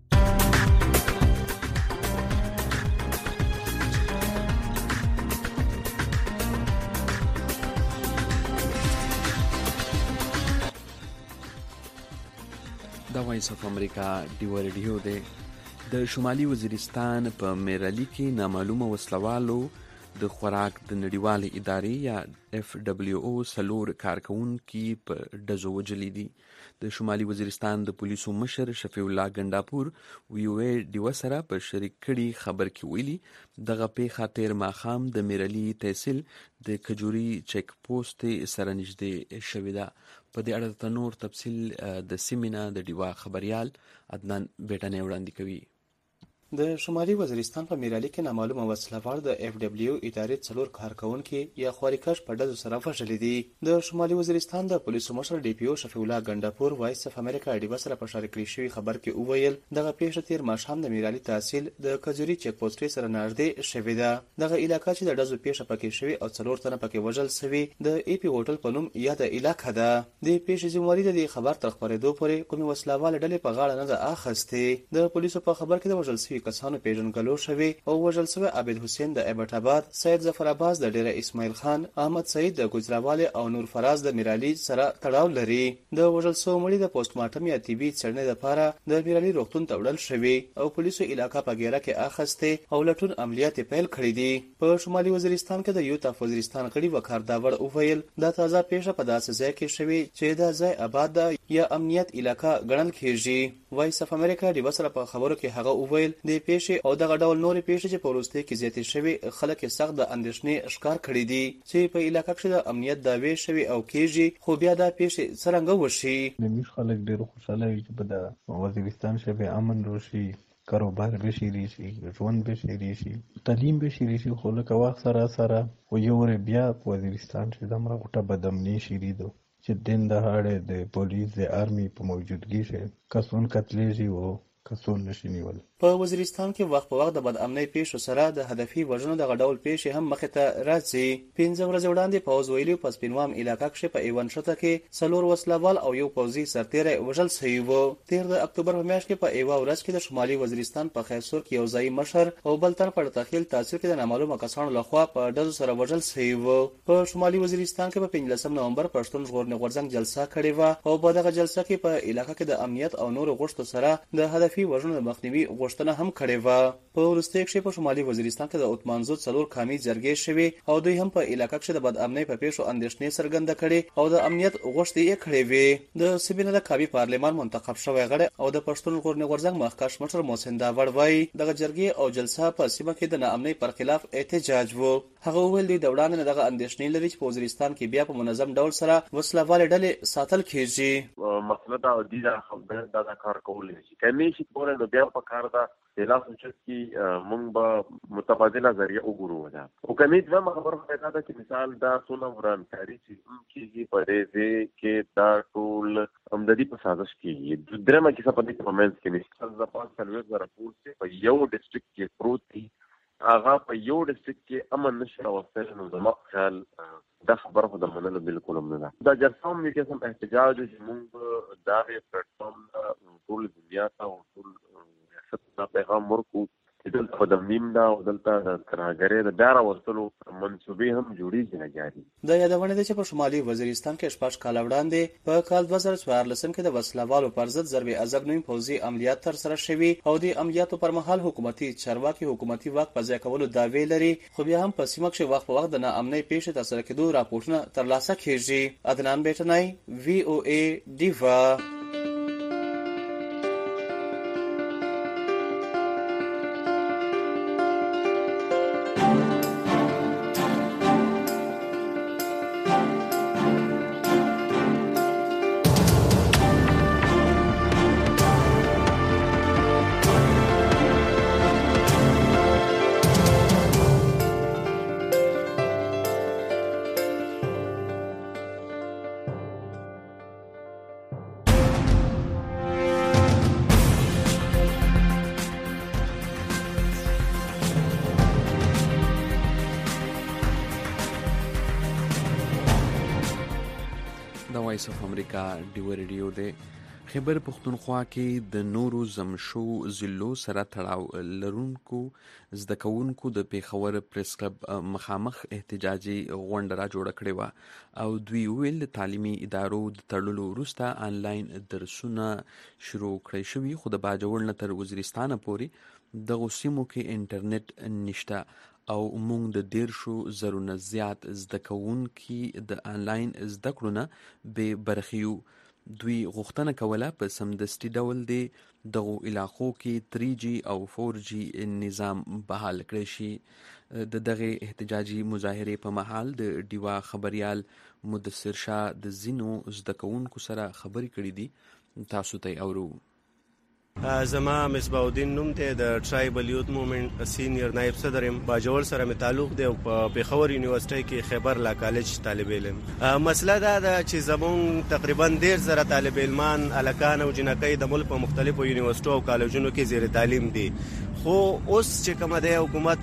دا وایس اف امریکا ډیو ریډیو دی. د شمالي وزیرستان په میرالی کې نامعلومه وسلوالو د خوراک د نړیوالې ادارې یا اف ډبلیو او سلور کارکونکي په ډزو وجلي دي. د شمالي وزیرستان د پولیسو مشر شفیع الله ګنداپور ویو ډیو سره په شریک کړي خبر کې ویلي دغه پیښه تیر ماښام د میرالی تحصیل د کجوري چیک پوسټ سره نږدې شوې ده. په دې اړه د نور تفصیل د سیمینه د ډیوا خبريال عدنان بیٹنه وړاندې کوي. د شمالي وزیرستان په میرالی کې نامعلومه وسلوال د اف ډبلیو ادارې څلور کارکونکي یا خواریکش په ډزو سره وژلي دي. د شمالي وزیرستان د پولیسو مشر ډي پی او شفیع الله ګنداپور وایس اف امریکا ډیوا سره په شریک کړي شوی خبر کې وویل دغه پیښه تیر ماښام د میرالی تحصیل د کجوري چیک پوسټ سره نږدې شوې ده. دغه علاقې چې د ډزو پیښه پکې شوی او څلور تنه پکې وژل شوی د ای پی هوټل په نوم یاد علاقې ده. د پیښې ذمہواری د خبر تر خبرېدو پورې کومي وسلوال ډلې په غاړه نه ده اخیستې. د پولیسو په خبر کې د وژل شوی کسانو پیژنګلو شوی او وژل شوی عابد حسین د ایبټ آباد، سید ظفر عباس د ډیره اسماعیل خان، احمد سعید د گجراواله او نور فراز د میرعلی سره تړاو لري. د وژل شوی مړي د پوسټ مارټم یا طبي څېړنې لپاره د میرعلی روغتون ته وړل شوی او پولیسو علاقه په ګیره کې اخیسته او لټون عملیات پیل کړی دي. په شمالي وزیرستان کې د یوت اف وزیرستان غړي وقار داور وویل دا تازه پیښه په داسې ځای کې شوې چې دا ځای آباد ده یا امنیت علاقه ګڼل کېږي. وایس اف امریکا د وسره په خبرو کې هغه وویل د پیښې او دغه ډول نورې پیښې چې په وروستي کې زیاتې شوې خلک سخت د اندېښنې ښکار کړي دي چې په علاقه کې د امنیت دعوې شوي او کېږي، خو بیا دا پیښې څرنګه وشي. زموږ خلک ډېر خوشاله وي چې په د وزیرستان شبه امن روشي، کاروبار به شیری شي، ژوند به شیری شي، تعلیم به شیری شي، خو لکه وخت سره سره خو یو ور بیا په وزیرستان کې دمره غټه بدامني شیری دو چې دین د هاړې د پولیس د آرمي په موجودګي شي کسون قتلېږي او کسون نشي نیول. په وزیرستان کې وخت په وخت د بدامنۍ پیښو سره د هدفي وژنو دغه ډول پیښې هم مخې ته راځي. پنځه ورځې وړاندې پوځ ویلي په سپینوام علاقه کې په ایوان شته کې څلور وسلوال او یو پوځي سرتیری وژل شوي وو. تېر د اکتوبر په میاشت کې په ایوا ورځ کې د شمالي وزیرستان په خیسور کې یو ځایي مشر او بل تن په تخیل تاثیر کې د نامعلومه کسانو لخوا په ډزو سره وژل شوي وو. په شمالي وزیرستان کې په پنځلسم نومبر پښتون ژغورنې غورځنګ جلسه کړې وه او په دغه جلسه کې په علاقه کې د امنیت او نورو غوښتنو سره د هدفي وژنو د مخنیوي غوښتنه هم کړې وه. په وروستي کې په شمالي وزیرستان کې د اتمانزو څلور کامي جرګې شوي او دوی هم په علاقه کې د بدامنۍ په پیښو اندېښنې څرګنده کړې او د امنیت غوښتنې یې کړې وې. د سیمې د کابي پارلمان منتخب شوی غړی او د پښتون ژغورنې غورځنګ مخکښ مشر محسن داوړ وایي دغه جرګې او جلسه په سیمه کې د ناامنۍ پر خلاف احتجاج وو. هغه وویل دوی د وړاندې نه دغه اندېښنې لري چې په وزیرستان کې بیا په منظم ډول سره وسلهوالې ډلې ساتل کېږي. مسله دا دی دا خبره دا د کار کولای شي کمې شي کولای نو بیا په کار دا د لاس چت کې مونږ به متبادله ذریعہ وګورو دا او کمې دا خبره پیدا ده چې مثال دا څونه ورانکاري چې کېږي په دې کې دا ټول امدادي په سازش کې درمه کې څه په دې مومنت کې نشته د پاس سرویس راپورټ په یو ډیسټریکټ کې پروت دی هغه په یو ډیسټریکټ کې امن نشه راوستل نو زما خیال دا خبره خو د منلو بالکل هم نه ده. دا جلسه هم یو قسم احتجاج چې موږ دا پلیټ فارم ټول دنیا ته او ټول ریاست ته پیغام ورکو چې دلته په دمیم دا او دلته د ترهګرۍ د بیا راوستلو منصوبې هم جوړېږي نه جاري. د یادونې ده چې په شمالي وزیرستان کې شپږ کاله وړاندې په کال دوه زره څوارلسم کې د وسلوالو پر ضد ضرب عضب نوم پوځي عملیات ترسره شوي او د عملیاتو پر مهال حکومتي چارواکي حکومتي واک په ځای کولو دعوې لري، خو بیا هم په سیمه کې وخت په وخت د ناامنۍ پیښې ترسره کېدو راپورټونه ترلاسه کېږي. عدنان بیټنی، وی او ای ډیوا. وایس اف امریکا ډیو ریډیو دی. خیبر پښتونخوا کې د نورو زمشو ضلعو سره تړاو لرونکو زده کوونکو د پیښور پریس کلب مخامخ احتجاجي غونډه را جوړه کړې وه او دوی ویل تعلیمي ادارو د تړلو وروسته آنلاین درسونه شروع کړی شوي خو د باجوړ نه تر وزیرستانه پورې دغو سیمو کې انټرنیټ نشته او موږ د دیرشو زرو نه زیات زده کوونکي د آنلاین زده کړو نه بې برخې یو. دوی غوښتنه کوله په سمدستي ډول د دغو علاقو کې تری جی او فور جی نظام بحال کړی شي. د دغه احتجاجي مظاهرې په محل د ډیوا خبريال مدثر شاه د زینو زده کوونکو سره خبرې کړې دي. تاسو ته اورو. زما مصباح الدین نوم دی، د ټرایبل یوت موومنت سینیئر نائب صدر یم. باجوړ سره مې تعلق دی او په پیښور یونیورسيټي کې خیبر لا کالج طالب علم. مسله دا ده چې زمون تقریبا ډیر زره طالب علمان الکان او جنکۍ د ملک په مختلفو یونیورسيټو او کالجونو کې زیر تعلیم دي، خو اوس چې کومه ده حکومت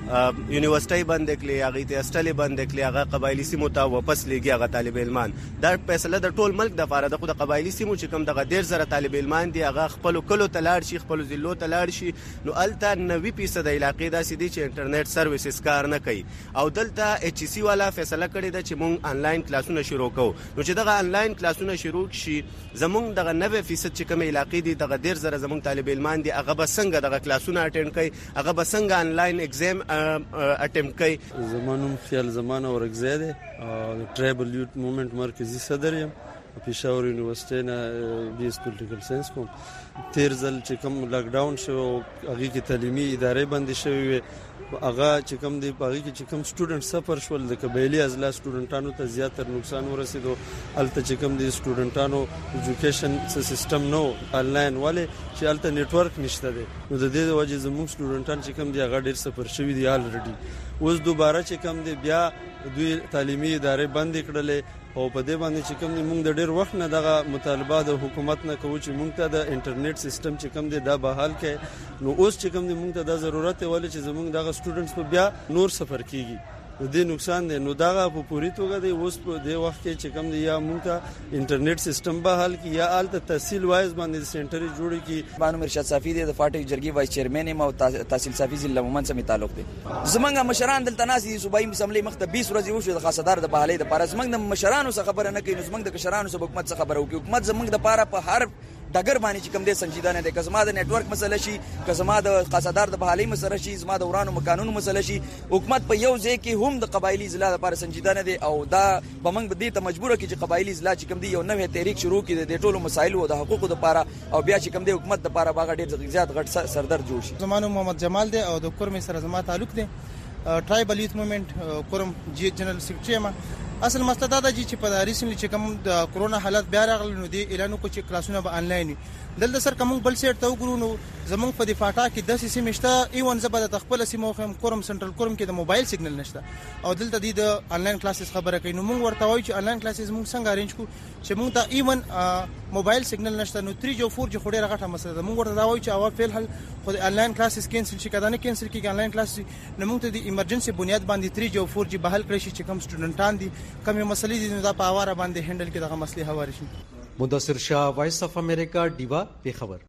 یونیورسيټي بند کړي هغه ته استلې بند کړي هغه قبایلی سیمو ته واپس لګي هغه طالب علمان دا فیصله د ټول ملک د لپاره د خود قبایلی سیمو چې کوم دغه ډیر زره طالب علمان دي هغه خپل کلو تلاړ شي خپل ضلعو تلاړ شي نو الته نوي فیصد علاقې داسې دي چې انټرنیټ سرویسز کار نه کوي او دلته ایچ سی والا فیصله کړې ده چې مونږ انلاین کلاسونه شروع کوو نو چې دغه انلاین کلاسونه شروع شي زمونږ دغه نوي فیصد چې کوم علاقې دي دغه ډیر زره زمونږ طالب علمان دي هغه به څنګه دغه کلاسونه اټینډ کوي هغه به څنګه انلاین ایگزام اټیمپټ کوي. زمانوم خیال زمانه ورګزی دی او ټرایبل یوت موومنت مرکزی صدر یم پېښور یونیورسيټي نه بي اس پولیټیکل ساينس کوم. تیر ځل چې کوم لاک ډاون شو هغه کې تعلیمي ادارې بندي شوې وي هغه چې کوم دی هغه کې چې کوم سټوډنټ سفر شول د قبایلی ازلا سټوډنټانو ته زیاتره نقصان ورسېدو الته چې کوم دی سټوډنټانو ایجوکیشن سیستم نو انلاین والے چې الته نتورک نشته دی نو د دې وجه زموږ سټوډنټان چې کوم دی هغه ډیر سفر شوی دی الریډي اوس دوباره چې کوم دی بیا دوی تعلیمي ادارې بند کړلې او په دې باندې چې کوم دی موږ د ډیر وخت نه دغه مطالبه د حکومت نه کوو چې موږ ته د انټرنیټ سیستم چې کوم دی دا بحال کړي نو اوس چې کوم دی موږ ته د ضرورت ولې چې زموږ دغه سټوډنټس په بیا نور سفر کیږي د دې نقصان دی نو دغه په پوری توګه دی اوس په دې وخت کې چې کوم دی یا موږ ته انټرنیټ سیستم بحال کی یا الته تحصیل وایز باندې سنټر جوړ کی. بانو مرشد صافی دی د فاټک جرګي وایس چیرمن او تحصیل صافی ضلع مومن سره تعلق دی. زمونږ مشران دلته ناس دي صوبایي اسمبلی مخته بیس ورځې وشو د خاصدار د بحالۍ د پاره زمونږ د مشرانو څخه خبره نه کوي زمونږ د کشرانو څخه حکومت څخه خبره وکړي حکومت زمونږ د پاره په هر ډګر باندې چې کوم دې سنجیده نه دي که زما د نتورک مسله شي که زما د خاصدار د بحالۍ مسله شي زما د ورانو مکانونو مسله شي حکومت په یو ځای کې هم د قبایلی ضلع لپاره سنجیده نه دي او دا به موږ دې ته مجبور کړي چې قبایلی ضلع چې کوم دي یو نوې تحریک شروع کړي د ټولو مسایلو او د حقوقو لپاره او بیا چې کوم دي حکومت لپاره باغ ډېر زیات غټ سردر جوړ شي. زمانو محمد جمال دی او د کورم سره زما تعلق دی ټرایبل یوت موومنت کورم جی جنرال سیکریټری ما اصل مسله دا ده چې په ریسنټلی چې کوم د کرونا حالت بیا راغلی نو دی اعلان وکړ چې کلاسونه به انلاین وي دلته سر کوم بل سیټ ته وګورو نو زمونږ په دفاعه کې د سیمه شته ایون زبر د خپل سیمه خو کورم سنټرل کورم کې د موبایل سیګنل نشته او دلته د انلاین کلاسز خبره کوي نو موږ ورته وایو چې انلاین کلاسز موږ څنګه ارینج کو چې موږ ته ایون موبایل سیګنل نشته نو تھری جو فور جو خوري راغټه مسله ده موږ ورته دا وایو چې اول فعل حل خو د انلاین کلاسز کینسل شي کدا نه کینسل کیږي انلاین کلاس نو موږ ته د ایمرجنسي بنیاد باندې تھری جو فور جی بحال کړی شي چې کوم سټوډنټان دي کوم مسلې دي نو دا په اواره باندې هندل کې دغه مسلې هواري شي. مدثر شاه وایس اف امریکا دیوا په خبر.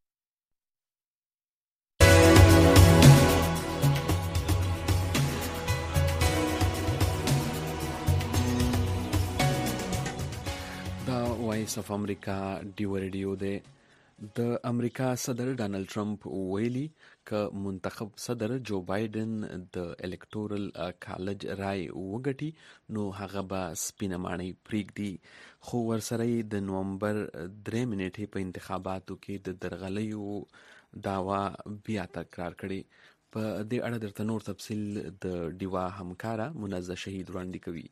وایس اف امریکا ډیو ریډیو دی. د امریکا صدر ډانلډ ټرمپ ویلي ک منتخب صدر جو بایدن د الکټورل کالج رای وګټي نو هغه به سپینه ماڼۍ پریږدي خو ورسره د نومبر درې منټې په انتخاباتو کې د درغلیو داوا بیا تکرار کړي. په دې اړه درته نور تفصیل د ډیوا همکاره منزه شهید وړاندې کوي.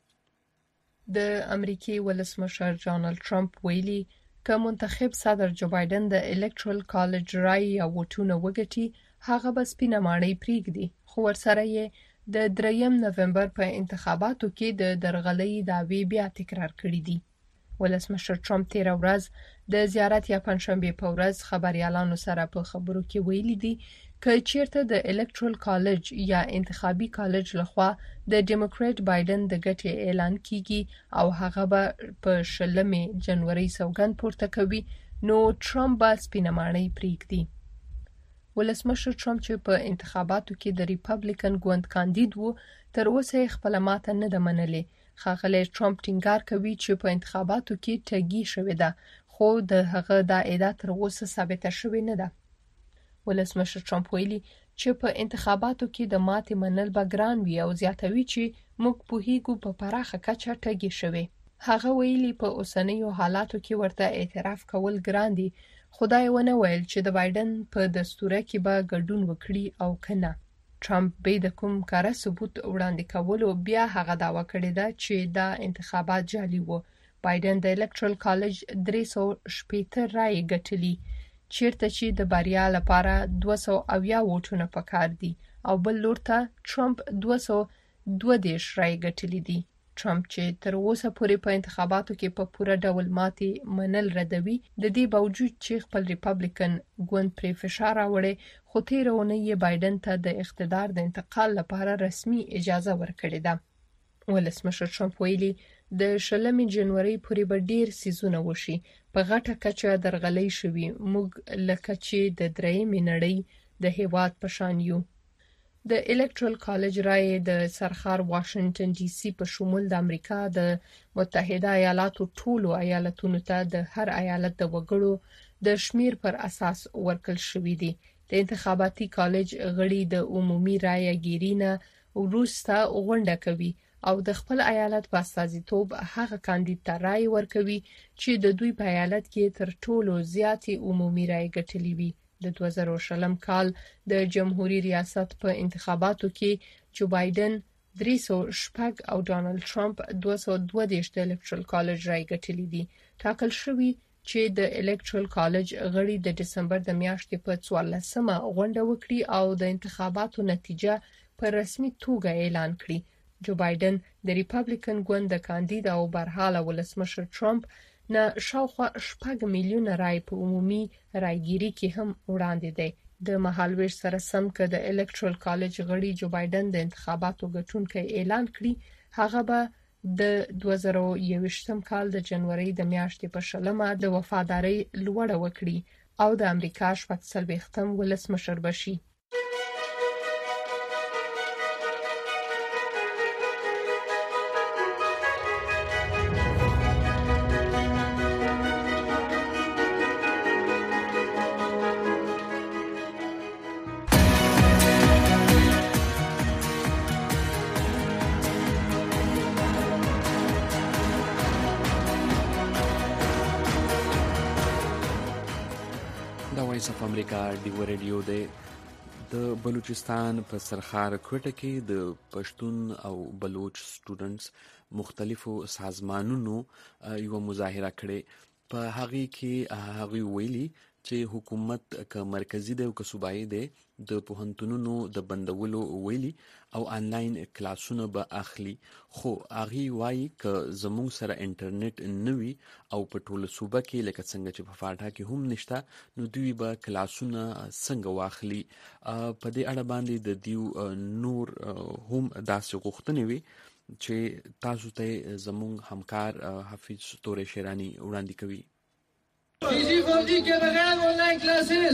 د امریکای ولسمشر ډانلډ ټرمپ ویلي که منتخب صدر جو بایدن د الکټرال کالج رای یا ووټونه وګټي هغه به سپینه ماڼۍ پریږدي خو ورسره یې د دریم نومبر په انتخاباتو کې د درغلۍ دعوی بیا تکرار کړي دي. ولسمشر ټرمپ تیر ورځ د زیارت یا پنځشنبه په ورځ خبريالانو سره په خبرو کې ویلي دي که چیرته د الکټرال کالج یا انتخابي کالج لخوا د ډیموکریټ بایدن د ګټې اعلان کیږي او هغه به په شلمې جنوري سوګند پورته کوي نو ټرمپ به سپینه ماڼۍ پریږدي. ولسمشر ټرمپ چې په انتخاباتو کې د ریپبلیکن ګوند کاندید وو تر اوسه خپل ماته نه ده منلې. ښاغلی ټرمپ ټینګار کوي چې په انتخاباتو کې ټګي شوې ده خو د هغه دا ادعا تر اوسه ثابته شوې نه ده. ولسمشر ټرمپ ویلي چې په انتخاباتو کې د ماتې منل به ګران وي او زیاتوي چې موږ پوهیږو په پراخه کچه ټګي شوې. هغه ویلي په اوسنیو حالاتو کې ورته اعتراف کول ګران دي خو دا یې ونه ویل چې د بایدن په دستوره کې به ګډون وکړي او که نه. ټرمپ به د کوم کاره ثبوت وړاندې کولو بیا هغه دعوه کړې ده چې دا انتخابات جعلي وو. بایدن د الکټرال کالج درې سوه شپېته رایې ګټلي چیرته چې د بریا لپاره دوه سوه اویا ووټونه پکار دي او بل لور ته ټرمپ دوه سوه دوه دېرش رایې ګټلي دي. ټرمپ چې تر اوسه پورې په انتخاباتو کې په پوره ډول ماتې منل ردوي، د دې باوجود چې خپل ریپبلیکن ګوند پرې فشار راوړی، خو تېره اونۍ یې بایدن ته د اقتدار د انتقال لپاره رسمي اجازه ورکړې ده. ولسمشر ټرمپ ویلي د شلمې جنورۍ پورې به ډیر سیزونه وشي، په غټه کچه درغلۍ شوي، موږ لکه چې د درېیمې نړۍ د هیواد په شان یو. د الکترال کالج رایې د سرخار واشنگټن ډي سي په شمول د امریکا د متحده ایالاتو ټولو ایالتونو ته د هر ایالت د وګړو د شمیر پر اساس ورکړل شوې دي. د انتخاباتي کالج غړي د عمومي رایې ګیرینه وروسته غونډه کوي او د خپل ایالت په استازیتوب هغه کاندید ته رایې ورکوي چې د دوی په ایالت کې تر ټولو زیاتې عمومي رایې ګټلې وي. د دوه زره شلم کال د جمهوریت ریاست په انتخاباتو کې جو بایدن درې سوه شپږ او ډانلډ ټرمپ دوه سوه دوه دېرش د الکترال کالج رایې ګټلې دي. ټاکل شوي چې د الکترال کالج غړي د دسمبر د میاشتې په څوارلسمه غونډه وکړي او د انتخاباتو نتیجه په رسمي توګه اعلان کړي. جو بایدن د ریپبلیکن ګوند د کاندید او برحاله ولسمشر ټرمپ نه شاوخوا شپږ میلیونه رای په عمومي رایګیري کې هم وړاندې دی. د مهالوېش سره سم که د الکترال کالج غړي جو بایدن د انتخاباتو ګټونکی اعلان کړي، هغه به د دوه زره یوویشتم کال د جنورۍ د میاشتې په شلمه د وفادارۍ لوړه وکړي او د امریکا شپږ څلوېښتم ولسمشر بشي. وایس اف امریکا ډیو ریډیو دی. د بلوچستان په سرخار کوټه کې د پښتون او بلوچ سټوډنټس مختلفو سازمانونو یو مظاهره کړې. په هغه کې هغه ویلي چې حکومت که مرکزی دی او که صوبایي دی د پوهنتونونو د بندولو ویلي او آنلاین کلاسونه به اخلي، خو هغه وایي که زموږ سره انټرنیټ نه وي او په ټوله صوبه کې لکه څنګه چې په فاټا کې هم نشته، نو دوی به کلاسونه څنګه واخلي. په دې اړه باندې د دیو نور هم داسې غوښتنې وي چې تاسو ته زموږ همکار حفیظ تورې شیرانی وړاندې کوي. پی جی فوجی کے بغیر آن لائن کلاسز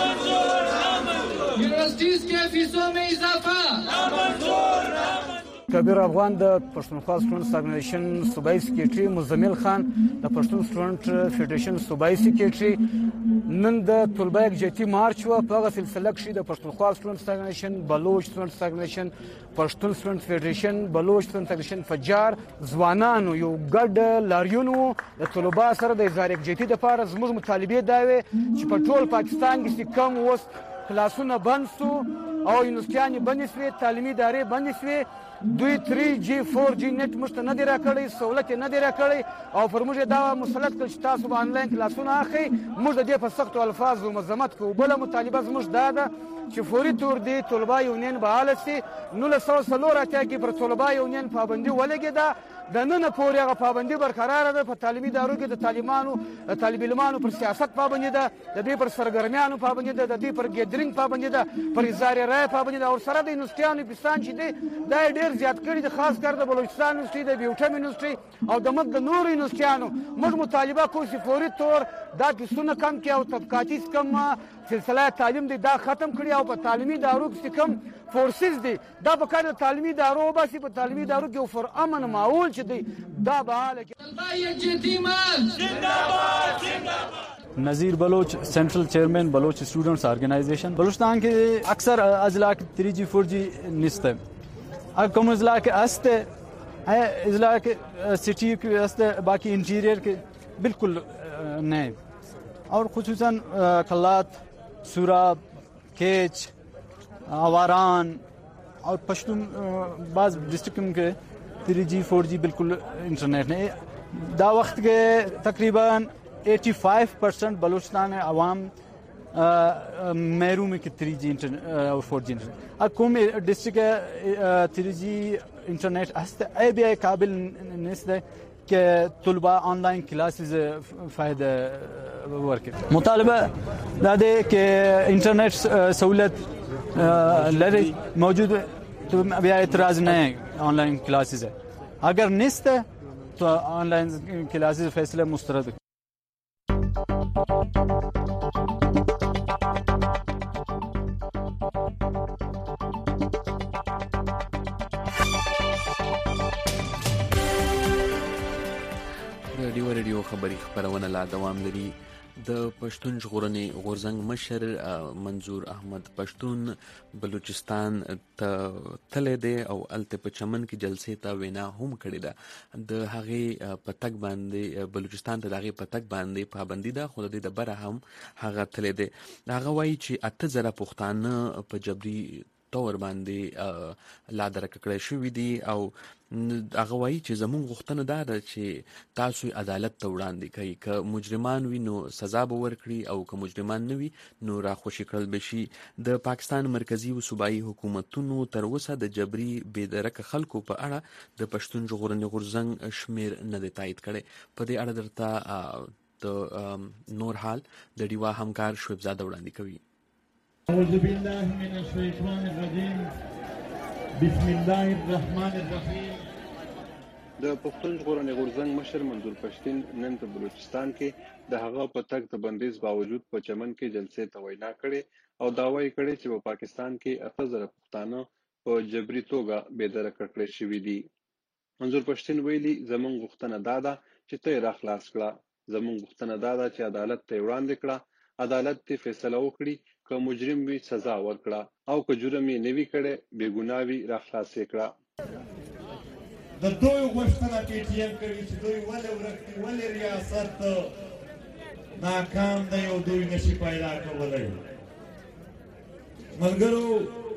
یونیورسٹیز کے فیسوں میں اضافہ. کبیر افغان د پښتونخوا سټوډنټس آرګنایزیشن صوبایي سکریټري، مزمل خان د پښتون سټوډنټ فدریشن صوبایي سکریټري. نن د طلبه یکجهتي مارچ و په هغه سلسله کې د پښتونخوا سټوډنټس آرګنایزیشن، بلوچ سټوډنټس آرګنایزیشن، پښتون سټوډنټ فدریشن، بلوچ سټوډنټ آرګنایزیشن فجار ځوانانو یو ګډ لاریون د طلبه سره د اظهار یکجهتي لپاره زموږ مطالبه دا وي چې په ټول پاکستان کې کم اوس کلاسونه بند سو او یونیورسيټیانې بندې شوې، تعلیمي ادارې بندې شوې. دوی تری جی فور جی نت مشته نه دی راکړی، سہولت نه دی راکړی او پر موږ دا مسلط کړ چې تاسو به آنلاین کلاسونه اخلئ. موږ د دې په سختو الفاظو مذمت کوو. بله مطالبه زموږ دا ده چې فوري طور دی طلبه یونین فعاله شي. نولس سوه څلور اتیا کې پر طلبه یونین پابندي ولګېده، د نن پورې هغه پابندي برقراره ده. په تعلیمي ادارو کې د طالبانو طالب علمانو پر سیاست پابندي ده، د دوی پر سرګرمیانو پابندي ده، د دوی پر ګیدرینګ پابندي ده، پر اظهار رایې پابندي ده. او سره د یونیورسټیانو پاکستان چې دی دا ډېر زیات کړي دي، خاص کر د بلوچستان یونیورسټي، د بیوټم یونیورسټي او د ملک د نورو یونیورسټیانو. موږ مطالبه کوو چې فوري طور دا فیسونه کم کړي او طبقاتي کم سلسله تعلیم دی دا ختم کړي او په تعلیمي ادارو کې کم فورسز دی دا په کار د تعلیمي ادارو باسي. په تعلیمي ادارو کې فر امن ماحول چې دی دا بحاله کې. نذیر بلوچ، سینٹرل چیئرمین بلوچ اسٹوڈنٹس آرگنائزیشن. بلوچستان کے اکثر اضلاع تھری جی فور جی نصف ہے، کم اضلاع کے ہستے ہے، اضلاع کے سٹی کے ہستے، باقی انٹیریئر کے بالکل نہیں. اور خصوصاً کھلات، سوراب، کیچ، آواران اور پشتون بعض ڈسٹرکٹ کے تھری جی فور جی بالکل انٹرنیٹ نہیں. دا وقت کے تقریباً ایٹی فائیو پرسنٹ بلوچستان عوام محروم که تری جی و فور جی اینترنت کوم ډیسټریکټ تری جی اینترنت است ای بیا قابل نیست که طلبه آنلاین کلاسز فایده ورکړي. مطالبه دا ده که اینترنت سہولت لري موجود تو بیا اعتراض نه آنلاین کلاسز ہے اگر نیست تو آنلاین کلاسز فیصله مسترد. د ډیو ریډیو خبری خبرونه لا دوام لري. د پښتون ژغورنې غورځنګ مشر منظور احمد پښتون بلوچستان ته تللی دی او الته په چمن کې جلسې ته وینا هم کړې ده. د هغې په تګ باندې بلوچستان ته د هغې په تګ باندې پابندي ده، خو د دې د بره هم هغه تللی دی. هغه وایي چې اته زره پښتانه په جبري تور باندې لا درکه کړی شوي دي او هغه وایي چې زموږ غوښتنه دا ده چې تاسو عدالت ته وړاندې کوي، که مجرمان وي نو سزا به ورکړي او که مجرمان نه وي نو راخوشي کړل به شي. د پاکستان مرکزي او صوبایي حکومتونو تر اوسه د جبري بې درکه خلکو په اړه د پښتون ژغورنې غورځنګ شمیر نه دی تایید کړی. په دې اړه درته د نور حال د ډیوا همکار شعیب زاده وړاندې کوي. اعوذ بالله من الشیطان الرجیم بسم الله الرحمن الرحیم. د پښتون ژغورنې غورځنګ مشر منظور پښتون نن په بلوچستان کې د هغه په تګ د بندیز باوجود په چمن کې جلسې ته وینا کړې او دعوی کړې چې په پاکستان کې اته زره پښتانه په جبري توګه بې درکه کړل شوي دي. منظور پښتون ویلي زموږ غوښتنه دا ده چې ته یې راخلاص کړه. زموږ غوښتنه دا ده چې عدالت ته وړاندې کړه، عدالت ته فیصله وکړي، که مجرم وي سزا ورکړه او که جرم یې نه وي کړی بې ګناه وي راخلاص یې کړه. د دوی غوښتنه پی ټي ایم کوي چې دوی ولې ورک دي، ولې ریاست ناکام دی او دوی نشي پیدا کولی. ملګرو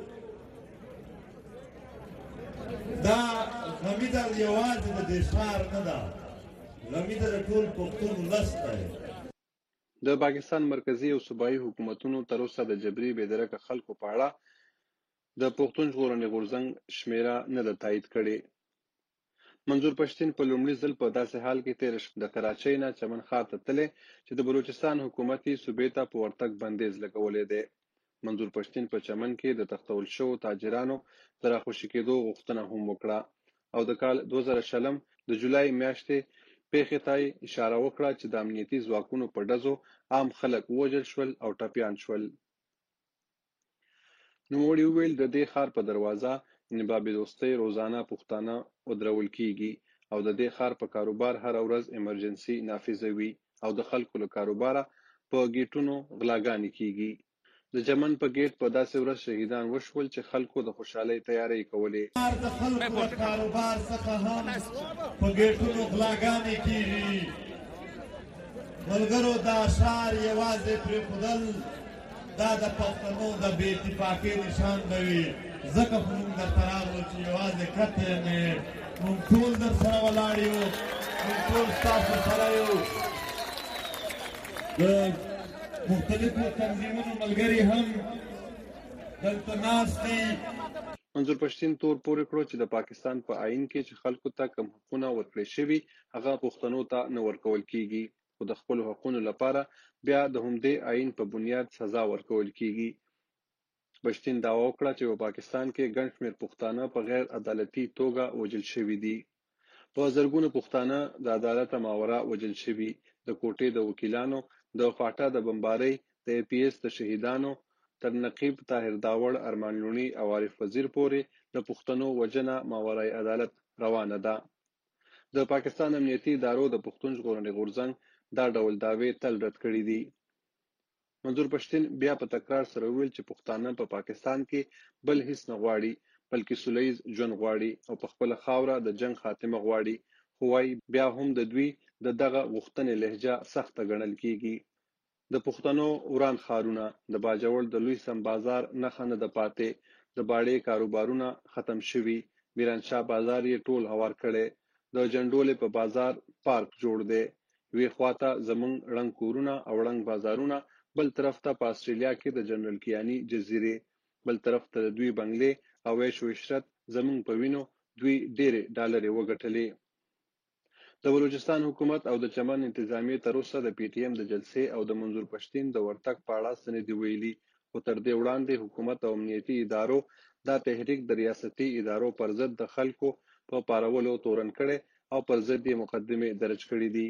دا غمیده یوازې د دې ښار نه ده، غمیده د ټول پښتون ولس دی. د پاکستان مرکزي او صوبایي حکومتونو تر اوسه د جبري بې درکه خلکو په اړه د پښتون ژغورنې غورځنګ شمیره نه ده تایید کړې. منظور پښتون په لومړي ځل په داسې حال کې تیر د کراچۍ نه چمن ښار ته تللی چې د بلوچستان حکومت یې صوبې ته په ورتګ بندیز لګولی دی. منظور پښتون په چمن کې د تختول شوو تاجرانو د راخوشي کېدو غوښتنه هم وکړه او د کال دوه زره شلم د جولای میاشتې پیښې ته اشاره وکړه چې د امنیتي ځواکونو په ډزو عام خلک ووژل شول او ټپیان شول. نوموړي وویل د دې ښار په دروازه نباب دوستۍ روزانه پښتانه ودرول کیږي او د دې ښار په کاروبار هر ورځ ایمرجنسي نافذه وي او د خلکو له کاروباره په گیټونو غلاګانې کیږي. د چمن په گیټ په داسې ورځ شهیدان وشول چې خلکو د خوشحالۍ تیاری کولې. د خلکو له کاروبار څخه هم په گیټونو غلاګانې کیږي. ملګرو دا ښار یوازې پرېښودل دا د پښتنو د بې اتفاقۍ نشان دی. ځکه خو موږ درته راغلو چې یوازې کته نه موږ ټول در سره ولاړ یو، موږ ټول ستاسو سره یو. د مختلفو تنظیمونو ملګري هم دلته ناست دي. منظور پښتون تور پورې کړو چې د پاکستان په آئین کې چې خلکو ته کوم حقونه ورکړل شوي هغه پښتنو ته نه ورکول کیږي، خو د خپلو حقونو لپاره بیا د همدې آئین په بنیاد سزا ورکول کیږي. پښتون دعوا وکړه چې په پاکستان کې ګڼ شمېر پښتانه په غیر عدالتي توګه وژل شوي دي. په زرګونو پښتانه د عدالته ماورا وژل شوي. د کوټې د وکیلانو، د فاټا د بمبارۍ، د ای پی ایس د شهیدانو تر نقیب طاهر داوړ، ارمان لوڼي او عارف وزیر پورې د پښتنو وژنه ماورای عدالت روانه ده. د پاکستان امنیتي ادارو د پښتون ژغورنې غورځنګ دا ډول دعوې تل رد کړي دي. منظور پښتون بیا په تکرار سره وویل چې پښتانه په پا پاکستان کې بل هیڅ نه غواړي بلکې سوله ییز ژوند غواړي او په خپله خاوره د جنګ خاتمه غواړي. خو وايي بیا هم د دوی د دغه غوښتنې لهجه سخته ګڼل کیږي. د پښتنو وران ښارونه د باجوړ د لوی سم بازار نښه نه ده پاتې. د باړې کاروبارونه ختم شوي. میرانشاه بازار یې ټول هوار کړی. د جنډولې په بازار پارک جوړ دی. یوې خواته زمونږ ړنګ کورونه او ړنګ بازارونه بل طرف ته په استرالیا کې د جنرال کیانی جزیرې، بل طرف ته د دوی بنگلې او عیش و عشرت زمونږ په وینو دوی ډېرې ډالرې وګټلې. د بلوچستان حکومت او د چمن انتظامیې تر اوسه د پی ټی ایم د جلسې او د منظور پښتین د ورتګ په اړه څه نه دي ویلي، خو تر دې وړاندې حکومت او امنیتي ادارو دا تحریک د ریاستي ادارو پر ضد د خلکو په پارولو تورن کړي او پر ضد یې مقدمې درج کړي دي.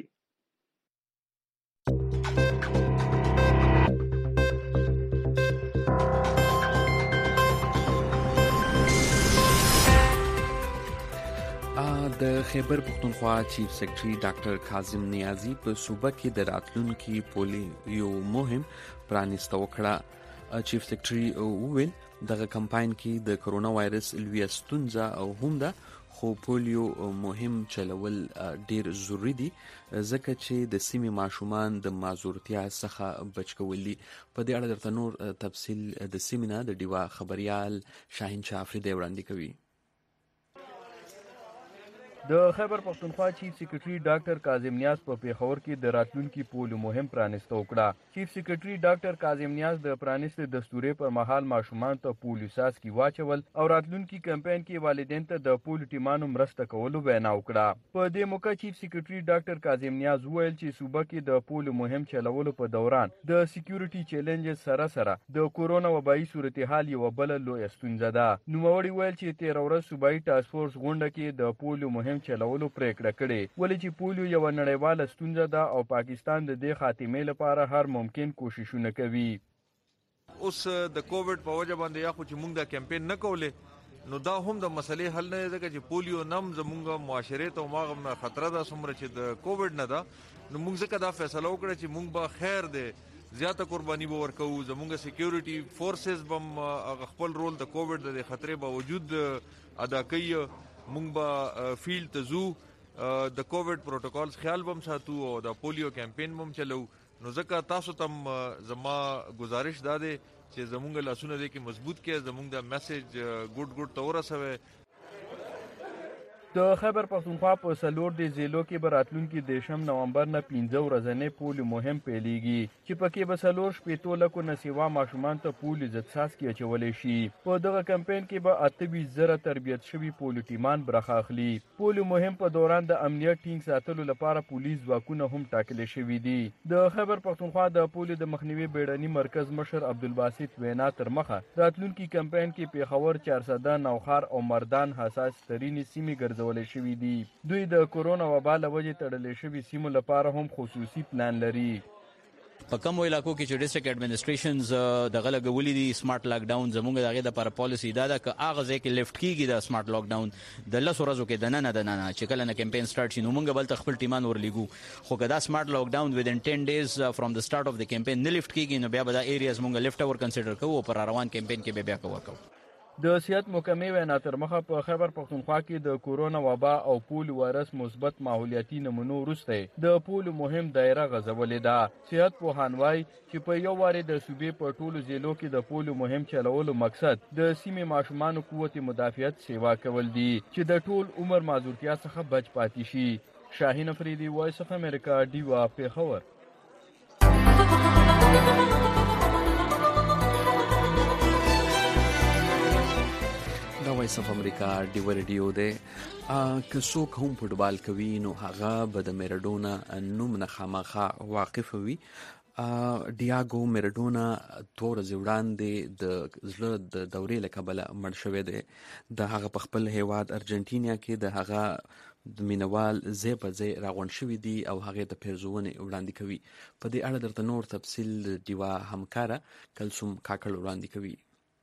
د خیبر پختونخوا چیف سیکرټري ډاکټر کاظم نیازي په صوبه کې د راتلونکي پولیو مهم پرانیسته وکړه. چیف سیکرټري وویل دغه کمپاین کې د کرونا وایرس لویه ستونزه او هم ده، خو پولیو مهم چلول ډیر ضروری دي ځکه چې د سیمې ماشومان د معذورتیا څخه بچ کول دي. په دې اړه درته نور تفصیل د سیمې نه د ډیوا خبريال شاهین شاه افریدی وړاندې کوي. د خیبر پختونخوا چیف سیکرټري ډاکټر کاظم نیاز په پیښور کې د راتلونکي پولیو مهم پرانیسته وکړه. چیف سیکرټري ډاکټر کاظم نیاز د پرانیستې دستورې پر مهال ماشومان ته پولیو څاڅکي واچول او راتلونکي کمپاین کې والدین ته د پولیو ټیمانو مرسته کولو وینا وکړه. په دې موقع چیف سیکرټري ډاکټر کاظم نیاز وویل چې صوبه کې د پولیو مهم چلولو په دوران د سکیورټي چیلنجز سره سره د کورونا وبایي صورتحال یو بل لوی ستونزه ده. نوموړي ویل چې تیر ورځ صوبایي ټاسک فورس غونډه کې د پولیو مهم چلولو پریکړه کړې، ولې چې پولیو یو نړیواله ستونزه ده او پاکستان د دې خاتمې لپاره هر ممکن کوششونه کوي. اوس د کووډ په وجه باندې یا خو چې موږ دا کمپاین نه کولې نو دا هم د مسلې حل نه دی ځکه چې پولیو نم زموږ معاشره ته ماغه نه خطر ده څومره چې د کووډ نه ده. نو موږ ځکه دا فیصله وکړه چې موږ به خیر دی زیاته قرباني به ورکوو، زموږ سکیورټي فورسز به خپل رول د کووډ د خطرې باوجود ادا کوي. مونږ به فیلډ ته ځو، د کووډ پروتوکولز خیال بم ساتو او د پولیو کمپاین بم چلو. نو ځکه تاسو تم زما گزارش دا دی چې زمونږ لاسونه دې کې مضبوط کړئ، زمونږ د میسج ګډ ګډ ته ورسوي. د خیبر پختونخوا په سلور د ضلعو کې به راتلونکي دیشم نومبر نه پنځه ورځې پولیو مهم پیلیږي چې پکې به سلور شپېتو لکو نه سیوا ماشومان ته پولیو ضد څاڅکي اچولی شي. په دغه کمپاین کې به اته ویشت زره تربیت شوي پولیو ټیمان برخه اخلي. پولیو مهم په دوران د امنیت ټینګ ساتلو لپاره پولیس ځواکونه هم ټاکلي شوي دي. د خیبر پختونخوا د پولیو د مخنیوي بیړني مرکز مشر عبدالباسط وینا تر مخه راتلونکي کمپاین کې پیښور، چارسده، نوخار او مردان حساس ترینې سیمې ګرځي شوي دي. دوی د کورونا وبا له وجې تړلې شوي سیمو لپاره هم خصوصي پلان لري. په کومو علاقو کې چې ډیسټریکټ اډمنسټریشنز دغه لګولي دي سمارټ لاک ډاون، زموږ د هغې دپاره پالیسي دا ده که هغه ځای کې لیفټ کېږي د سمارټ لاک ډاون د لسو ورځو کې دننه دننه چې کله نه کمپین سټارټ شي نو موږ به هلته خپل ټیمان ورلیږو. خو که دا سمارټ لاک ډاون ودن ټین ډیز فرام د سټارټ اف د کمپین نه لیفټ کېږي نو بیا به دا ایریاز موږ لیفټ ور کنسیډر کوو او پر روان کمپین کې به بیا کور کوو. د صحت محکمې وینا تر مخه په خیبر پختونخوا کې د کورونا وبا او پولیو وایرس مثبت ماحولیاتي نمونو وروسته د پولیو مهم دایره غځولې ده. صحت پوهان وایي چې په یو وارې د صوبې په ټولو ضلعو کې د پولیو مهم چلولو مقصد د سیمې ماشومانو قوت مدافعت سیوا کول دي چې د ټول عمر معذورتیا څخه بچ پاتې شي. شاهین افریدی، وایس اف امریکا، ډیوا، پیښور. دا وایس اف امریکا ډیوا ریډیو دی. که څوک هم فوټبال کوي نو هغه به د میراډونا نوم نه خامخا واقف وي. ډیاګو میراډونا دوه ورځې وړاندې د زړه د دورې له کبله مړ شوی دی. د هغه په خپل هیواد ارجنټینا کې د هغه د مینوال ځای په ځای راغونډ شوي دي او هغې ته پیرزونې وړاندې کوي. په دې اړه درته نور تفصیل ډیوا همکاره کلثوم کاکړ وړاندې کوي.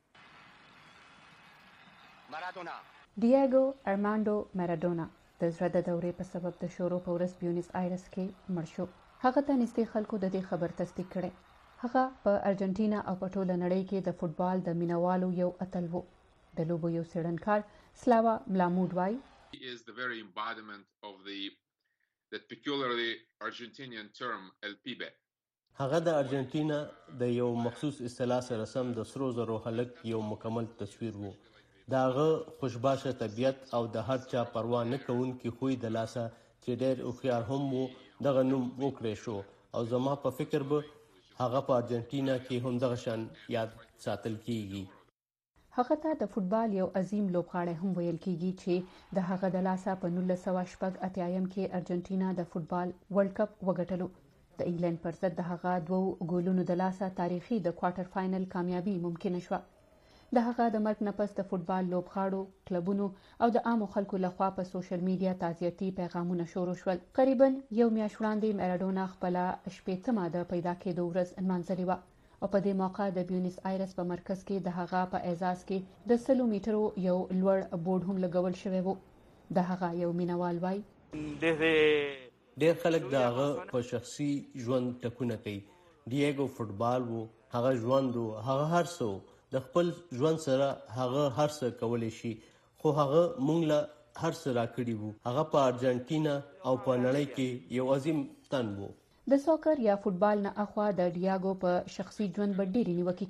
ډیاګو ارمانډو میراډونا د زړه د دورې په سبب د شورو په ورځ بیونیس آیرس کې مړ شو. هغه ته نږدې خلکو د دې خبر تصدیق کړی. هغه په ارجنټینا او په ټوله نړۍ کې د فوټبال د مینوالو یو اتل و. د لوبو یو څېړنکار سلاوا ملامود وایي He is the very embodiment of the that peculiarly Argentinian term el pibe. هغه د ارجنټینا د یو مخصوص اصطلاح سره سم د سرو زرو هلک یو مکمل تصویر وو. د هغه خوشباشه طبیعت او د هر چا پروا نه کوونکي خوی د لاسه چې ډېر هوښیار هم وو دغه نوم وکړی شو او زما په فکر به هغه په ارجنټینا کې هم دغه شان یاد ساتل کیږي. هغه ته د فوتبال یو عظیم لوبغاړی هم ویل کیږي چې د هغه د لاسه په نولس سوه شپږ اتیایم کې ارجنټینا د فوتبال ورلد کپ وګټلو. د انګلند پر ضد د هغه دوو ګولونو د لاسه تاریخي د کوارټر فاینل کامیابي ممکنه شوه. د هغه د مرګ نه پس د فوتبال لوبغاړو، کلبونو او د عامو خلکو لخوا په سوشل میډیا تعزیتي پیغامونه شروع شول. قریبا یو میاشت وړاندې ماراډونا خپله شپېتمه د پیدا کېدو ورځ نمانځلې وه او په دې موقع د بیونیس آیرس په مرکز کې د هغه په اعزاز کې د سلو میټرو یو لوړ بورډ هم لګول شوی و. د هغه یو مینوال وایي ډېر خلک د هغه په شخصي ژوند ټکونه کوي. ډیګو فوتبال وو، هغه ژوند وو، هغه هر څه و. د خپل ژوند سره هغه هر څه کولی شي، خو هغه موږ له هر څه راکړي وو. هغه په ارجنټینا او په نړۍ کې یو عظیم تن وو. د سوکر یا فوتبال نه اخوا د ډیاګو په شخصي ژوند به ډېرې نیوکې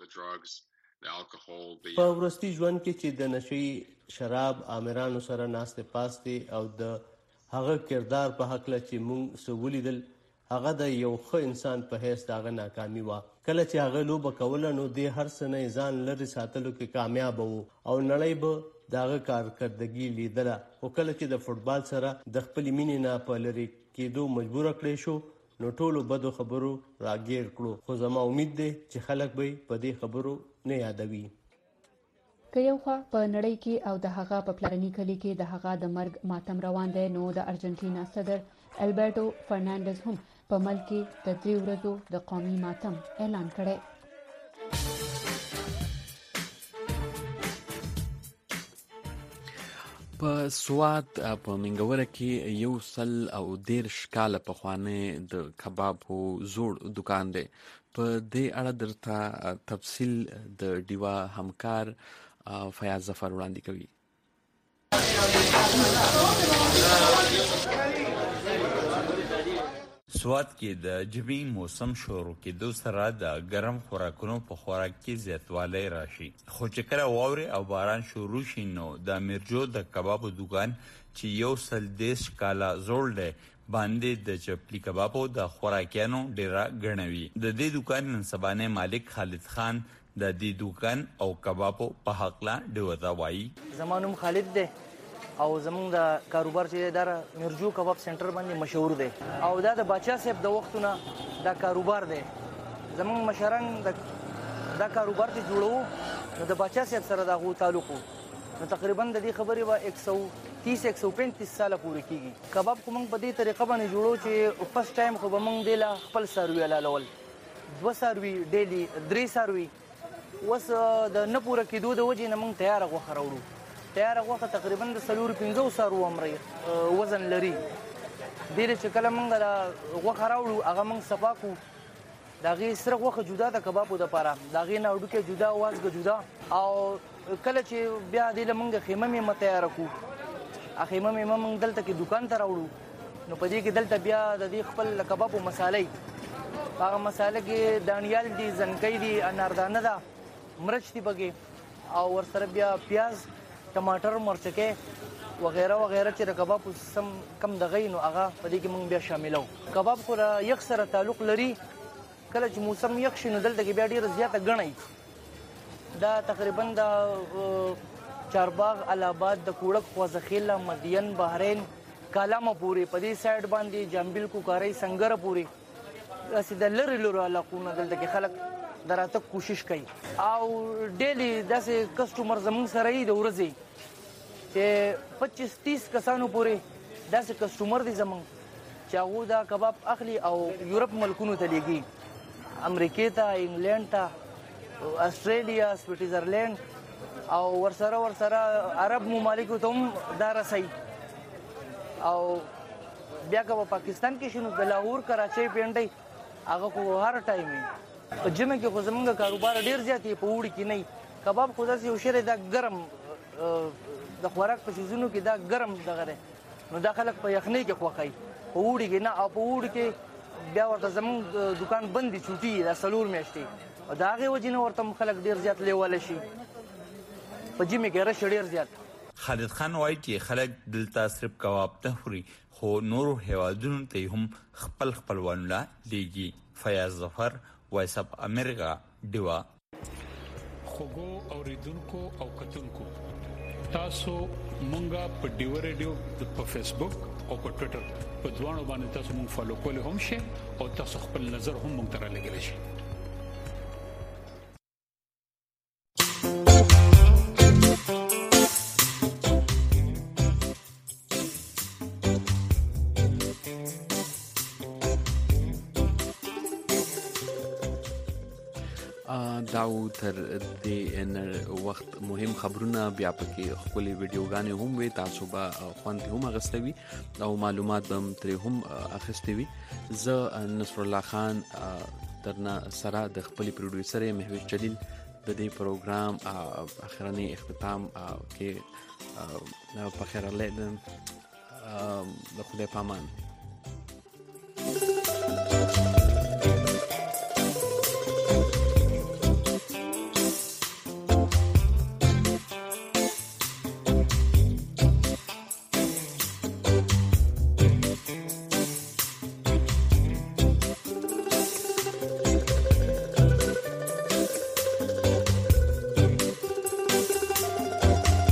کېدې. په وروستي ژوند کې چې د نشي شراب آمرانو سره ناستې پاستې او د هغه کردار په هکله چې موږ څه ولیدل، هغه د یو ښه انسان په حیث د هغه ناکامي وه. کله چې هغه لوبه کوله نو دې هر څه نه ځان لرې ساتلو کې کامیاب وو او نړۍ به د هغه کارکردګي لیدله. خو کله چې د فوتبال سره د خپلې مینې نه په لرې کېدو مجبوره کړی شو نو ټولو بدو خبرو راګیر کړو. خو زما امید دی چې خلک به په دې خبرو نه یادوي. که یو خوا په نړۍ کې او د هغه په پلرني کلي کې د هغه د مرګ ماتم روان دی، نو د ارجنټینا صدر البرټو فرنانډز هم په ملک کې د درې ورځو د قومي ماتم اعلان کړی. په سوات په منګوره کې یو سل او دیرش کاله پخوانی د کبابو زوړ دکان دی. په دې اړه درته تفصیل د ډیوا همکار فیاض ظفر وړاندې کوي. سوات کې د ژمي موسم شروع کېدو سره د ګرم خوراکونو په خوراک کې زیاتوالی راشي. خو چې کله واورې او باران شروع شي نو د میرجو د کبابو دوکان چې یو سل دیرش کاله زوړ دی باندې د چپلی کبابو د خوراکیانو ډیره ګڼوي. د دې دوکان نن سبانه مالک خالد خان د دې دوکان او کبابو په حقله ډیوته وایي. زما نوم خالد دی او زمونږ د کاروبار چې دا میرجو کباب سنټر باندې مشهور دی او دا د باچا صاحب د وختونه دا کاروبار دی. زمونږ مشران دا کاروبار چې جوړو نو د باچا صاحب سره دا غو تعلق وو. نو تقریبا د دې خبرې به یک سو تیس یک سو پینتیس ساله پورې کېږي. کباب خو موږ په دې طریقه باندې جوړو چې فرست ټایم خو به موږ دی له خپل څاروي حلالول، دوه څاروي ډیلي، درې څاروي. اوس د نه پوره کېدو د وجې نه موږ تیاره غوښه راوړو. تیاره غوښه تقریبا د څلورو پنځو څاروو عمر وزن لري. ډېرې چې کله موږ د غوښه راوړو هغه موږ صفا کړو، د هغې سره غوښه جدا د کبابو دپاره، د هغې نه هډوکی جدا، وازګه جدا. او کله چې بیا دې له موږ خیمه میمه تیاره کړو، خیمه میمه موږ دلته کې دوکان ته راوړو. نو په دې کې دلته بیا د دې خپل کبابو مسالې، په هغه مساله کې دانیال دي، زنکۍ دي، اناردانه ده، مرچ دي پکې او ورسره بیا پیاز، ټماټر، مرچکې وغیره وغیره چې د کباب سم کم دغی نو هغه په دې کې موږ بیا شاملو. کباب خو له یخ سره تعلق لري. کله چې موسم یخ شي نو دلته کې بیا ډېره زیاته ګڼئ. دا تقریبا د چارباغ، الاباد، د کوړک، خوځخیله، مدین، بحرین، کالامه پورې په دې سایډ باندې جامبیل، کوکارۍ، سنګره پورې داسې د لرې لرو علاقونه دلته کې خلک د راتګ کوشش کوي. او ډیلی داسې کسټمر زموږ سره یي د ورځې چې پچیس تیس کسانو پورې داسې کسټمر دي زموږ چې هغوی دا کباب اخلي او یورپ ملکونو ته لیږي، امریکې ته، انګلینډ ته، اسټرالیا، سویټزرلینډ او ورسره ورسره عرب ممالکو ته هم دا رسوي. او بیا که په پاکستان کې شي نو د لاهور، کراچۍ، پنډۍ هغه خو هر ټایم وي. په ژمي کې خو زمونږ کاروبار ډېر زیات دی، په اوړي کې نه. کباب خو داسې یو شی دی دا ګرم د خوراک په څیزونو کې دا ګرم دغه دی، نو دا خلک په یخنۍ کې خوښوي، په اوړي کې نه. او په اوړي کې بیا ورته زمونږ دکان بند دي، چوټي دا څلور میاشتې، او د هغې وجې نه ورته خلک ډېر زیات لیواله شي. په ژمي کې رش ډېر زیات. خالد خان وایي چې خلک دلته صرف کباب ته خوري، خو نورو هیوادونو ته هم خپل خپلوان لا لیږي. فیاض ظفر، وایس اف امریکا ډیوا. خوګو اوریدونکو او کتونکو تاسو مونږه په ډیو ریډیو په فیسبوک او په ټوئیټر په دوانو باندې تاسو مونږ فالو کولای هم شئ او تاسو خپل نظر هم مونږ ته رالیږلی شئ. داو تر دې وخت مهم خبرونه بیا پکې خپلې ویډیوګانې هم وي، تاسو به خوند هم اخیستی او معلومات به ترې هم اخیستی وي. زه نصر الله خان درنه سره د خپلې پروډوسر مهوش جلیل د دې پروګرام اخرنی اختتام کې په خیر الله د خدای پامان.